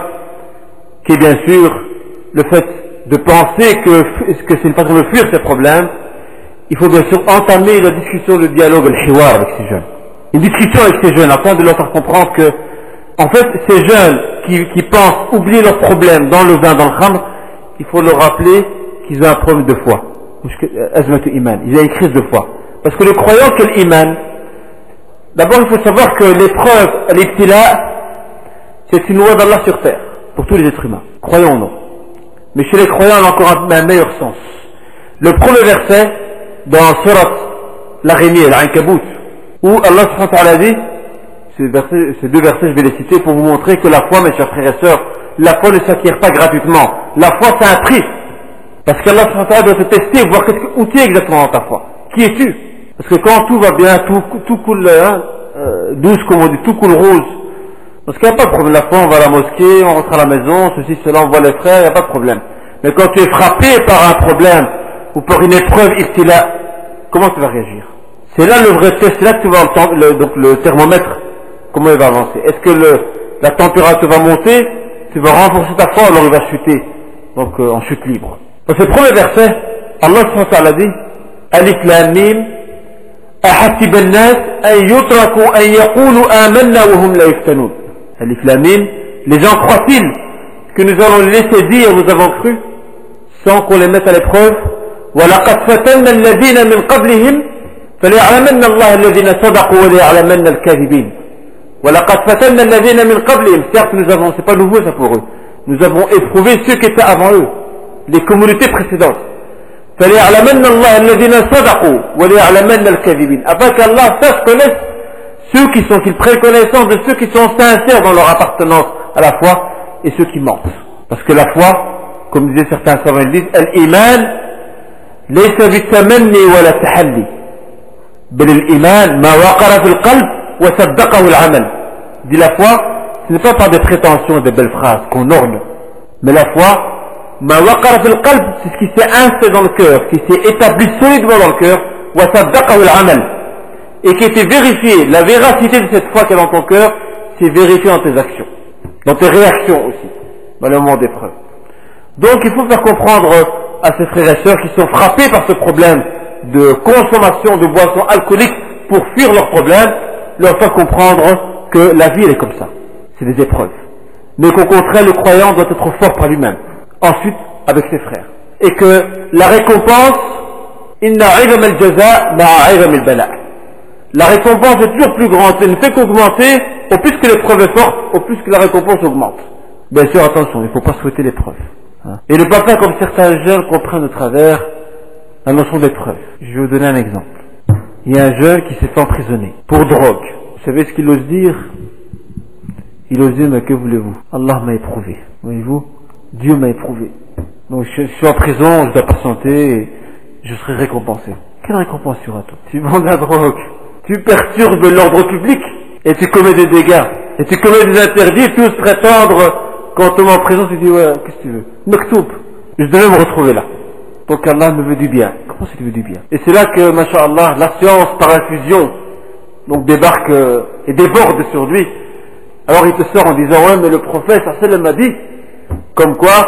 qui est bien sûr le fait de penser que, que c'est une façon de fuir ces problèmes, il faut bien sûr entamer la discussion, le dialogue, le hiwar avec ces jeunes. Une discussion avec ces jeunes afin de leur faire comprendre que, en fait, ces jeunes qui, qui pensent oublier leurs problèmes dans le vin, dans le khamr, il faut leur rappeler qu'ils ont un problème de foi. Azmatu iman. Ils ont une crise de foi. Parce que le croyant que l'iman, d'abord il faut savoir que l'épreuve, l'ibtila, c'est une loi d'Allah sur terre, pour tous les êtres humains. Croyons ou non. Mais chez les croyants, on a encore un, un meilleur sens. Le premier verset, dans Surat l'Araignée, l'Ankabut, où Allah subhanahu wa ta'ala dit, ces, versets, ces deux versets, je vais les citer pour vous montrer que la foi, mes chers frères et sœurs, la foi ne s'acquiert pas gratuitement. La foi, c'est un prix. Parce qu'Allah subhanahu wa ta'ala doit te tester, voir qu'est-ce que, où tu es exactement dans ta foi. Qui es-tu? Parce que quand tout va bien, tout, tout coule, hein, euh, douce, comme on dit, tout coule rose. Parce qu'il n'y a pas de problème. La foi, on va à la mosquée, on rentre à la maison, ceci, cela, on voit les frères, il n'y a pas de problème. Mais quand tu es frappé par un problème, ou par une épreuve, là, comment tu vas réagir? C'est là le vrai test, c'est là que tu vas entendre, le, donc le thermomètre, comment il va avancer. Est-ce que le, la température va monter, tu vas renforcer ta foi, alors il va chuter, donc euh, en chute libre. Dans ce premier verset, Allah subhanahu wa ta'ala dit, Alif Lam Mim, أحسب الناس أن يتركوا أن يقولوا آمنا وهم لا يفتنون. Alif Lam Mim, les gens croient-ils que nous allons les laisser dire nous avons cru sans qu'on les mette à l'épreuve? وَلَقَدْ فَتَنَّا الَّذِينَ مِنْ قَبْلِهِمْ فَلْيَعْلَمَنَّ اللَّهُ الَّذِينَ صَدَقُوا وَلْيَعْلَمَنَّ الْكَاذِبِينَ. وَلَقَدْ فَتَنَّا الَّذِينَ مِنْ قَبْلِهِمْ. Certes, nous avons, c'est pas nouveau ça pour eux, nous avons éprouvé ceux qui étaient avant eux, les communautés précédentes. فَلْيَعْلَمَنَّ اللَّهُ الَّذِينَ صَدَقُوا وَلْيَعْلَمَنَّ الْكَاذِبِينَ. Afin qu'Allah sache connaître ceux qui sont, qu'ils prennent connaissance de ceux qui sont sincères dans leur appartenance à la foi et ceux qui mentent. Parce que la foi, comme disaient certains savants, ils disent Al-Iman laysa bitamanni wala tahalli bal al-Iman ma waqara fi al-qalb wa saddaqahu al-amal. Dit la foi, ce n'est pas par des prétentions et des belles phrases qu'on orne, mais la foi, ma waqara fi al-qalb, c'est ce qui s'est installé dans le cœur, qui s'est établi solidement dans le cœur, wa saddaqahu al-amal, et qui était vérifié. La véracité de cette foi qui est dans ton cœur, c'est vérifié dans tes actions, dans tes réactions aussi, dans le moment d'épreuve. Donc il faut faire comprendre à ces frères et sœurs qui sont frappés par ce problème de consommation de boissons alcooliques pour fuir leurs problèmes, leur faire comprendre que la vie elle est comme ça, c'est des épreuves, mais qu'au contraire le croyant doit être fort par lui-même, ensuite avec ses frères, et que la récompense, inna 'idam al-jaza ma'a 'idam al-bala'. La récompense est toujours plus grande, elle ne fait qu'augmenter, au plus que l'épreuve est forte, au plus que la récompense augmente. Bien sûr, attention, il ne faut pas souhaiter l'épreuve. Hein. Et ne pas faire comme certains jeunes comprennent de travers la notion d'épreuve. Je vais vous donner un exemple. Il y a un jeune qui s'est emprisonné pour drogue. Vous savez ce qu'il ose dire? Il ose dire, mais que voulez-vous? Allah m'a éprouvé. Voyez-vous? Dieu m'a éprouvé. Donc je, je suis en prison, je dois patienter et je serai récompensé. Quelle récompense y aura-t-il? Tu vends de la drogue, tu perturbes l'ordre public et tu commets des dégâts et tu commets des interdits, tu oses prétendre quand on est en prison, tu dis ouais, qu'est-ce que tu veux? Mektoub, je devais me retrouver là. Donc Allah me veut du bien. Comment c'est qu'il veut du bien? Et c'est là que, masha'Allah, la science par infusion donc débarque euh, et déborde sur lui. Alors il te sort en disant ouais, mais le prophète sallallahu m'a dit comme quoi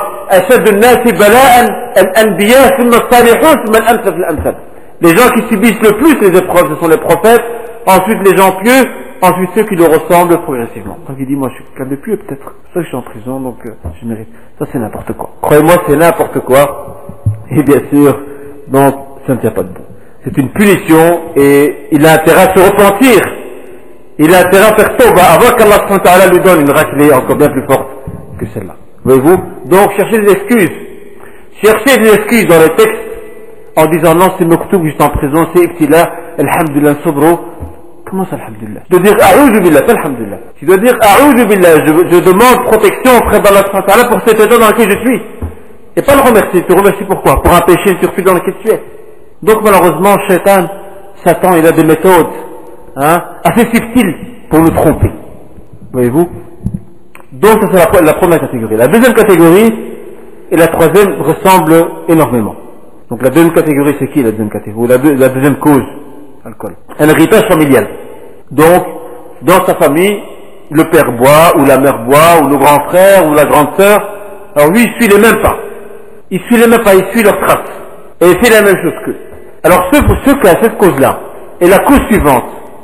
les gens qui subissent le plus les épreuves, ce sont les prophètes, ensuite les gens pieux, ensuite ceux qui le ressemblent progressivement. Donc il dit, moi je suis quelqu'un de pieux peut-être, ça je suis en prison, donc euh, je mérite. Ça c'est n'importe quoi. Croyez-moi, c'est n'importe quoi. Et bien sûr, donc ça ne tient pas debout. C'est une punition et il a intérêt à se repentir. Il a intérêt à faire tauba avant qu'Allah subhanahu wa ta'ala lui donne une raclée encore bien plus forte que celle-là. Voyez-vous? Donc cherchez des excuses. Cherchez des excuses dans les textes en disant non, c'est Mektoub, juste en prison, c'est Ibtila, Alhamdulillah, Sobro. Comment ça, Alhamdulillah? Tu dois dire A'udhu Billah, c'est Alhamdulillah. Tu dois dire A'udhu Billah, je, je demande protection auprès d'Allah subhanahu wa ta'ala pour cet état dans lequel je suis. Et pas le remercier. Tu remercies pourquoi? Pour un péché, une turpitude dans lequel tu es. Donc malheureusement, Shaitan, Satan, il a des méthodes hein, assez subtiles pour nous tromper. Voyez-vous? Donc ça c'est la, la première catégorie. La deuxième catégorie et la troisième ressemblent énormément. Donc la deuxième catégorie, c'est qui la deuxième catégorie? La, deux, la deuxième cause, alcool. Un héritage familial. Donc, dans sa famille, le père boit, ou la mère boit, ou le grand frère, ou la grande sœur. Alors lui, il suit les mêmes pas. Il suit les mêmes pas, il suit leurs traces. Et il fait la même chose qu'eux. Alors ceux, ceux qui ont cette cause-là, et la cause suivante,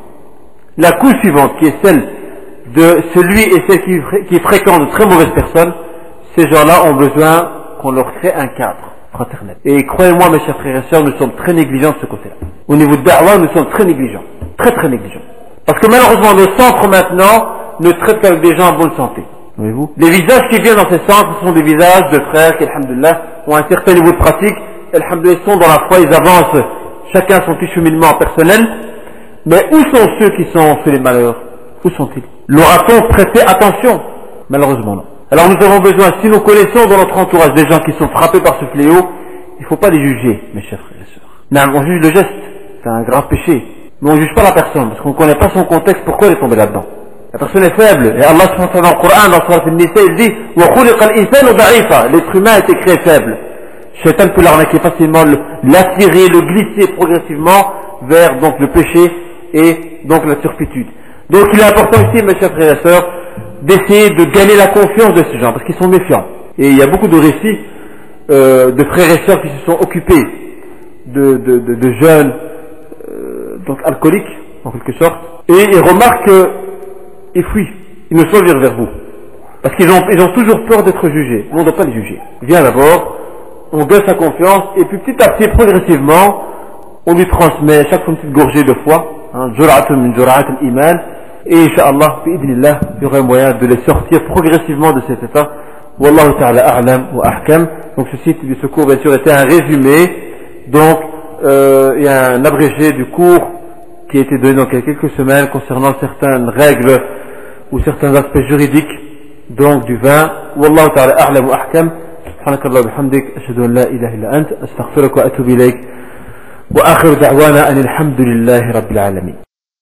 la cause suivante, qui est celle de celui et celle qui, qui fréquentent de très mauvaises personnes, ces gens-là ont besoin qu'on leur crée un cadre fraternel. Et croyez-moi, mes chers frères et sœurs, nous sommes très négligents de ce côté-là. Au niveau de da'wah, nous sommes très négligents. Très très négligents. Parce que malheureusement, nos centres maintenant ne traitent qu'avec des gens en bonne santé. Voyez-vous? Les visages qui viennent dans ces centres sont des visages de frères qui, alhamdoulilah, ont un certain niveau de pratique. Alhamdoulilah, ils sont dans la foi, ils avancent, chacun son petit cheminement personnel. Mais où sont ceux qui sont fait les malheurs? Où sont-ils? Leur a-t-on prêté attention? Malheureusement non. Alors nous avons besoin, si nous connaissons dans notre entourage des gens qui sont frappés par ce fléau, il ne faut pas les juger, mes chers frères et sœurs. Non, on juge le geste, c'est un grave péché. Mais on ne juge pas la personne, parce qu'on ne connaît pas son contexte, pourquoi elle est tombée là-dedans. La personne est faible, et Allah subhanahu wa ta'ala dans le Coran, dans Surat Al-Nisa, il dit wa khuliqa al-insanu da'ifa. L'être humain est créé faible. Shaitan peut l'arnaquer facilement, l'attirer, le glisser progressivement vers donc le péché et donc la turpitude. Donc il est important ici, mes chers frères et sœurs, d'essayer de gagner la confiance de ces gens, parce qu'ils sont méfiants. Et il y a beaucoup de récits euh, de frères et sœurs qui se sont occupés de, de, de, de jeunes euh, donc alcooliques, en quelque sorte, et ils remarquent qu'ils fuient, ils ne s'en virent vers vous. Parce qu'ils ont, ils ont toujours peur d'être jugés. On ne doit pas les juger. Viens d'abord, on gagne sa confiance, et puis petit à petit, progressivement, on lui transmet chaque fois une petite gorgée de foi, Jur'atun min jur'at al-iman, et Inch'Allah, bi'idhnillah, il y aura un moyen de les sortir progressivement de cet état. Wallahu ta'ala a'lam wa ahkam. Donc ce site du secours, bien sûr, était un résumé, donc euh, il y a un abrégé du cours qui a été donné dans quelques semaines concernant certaines règles ou certains aspects juridiques donc du vin. Wallahu ta'ala a'lam wa ahkam. Subhanakallah wa bihamdik, ashhadu an la ilaha illa ant, astaghfiruka wa atubu ilayk. وآخر دعوانا أن الحمد لله رب العالمين.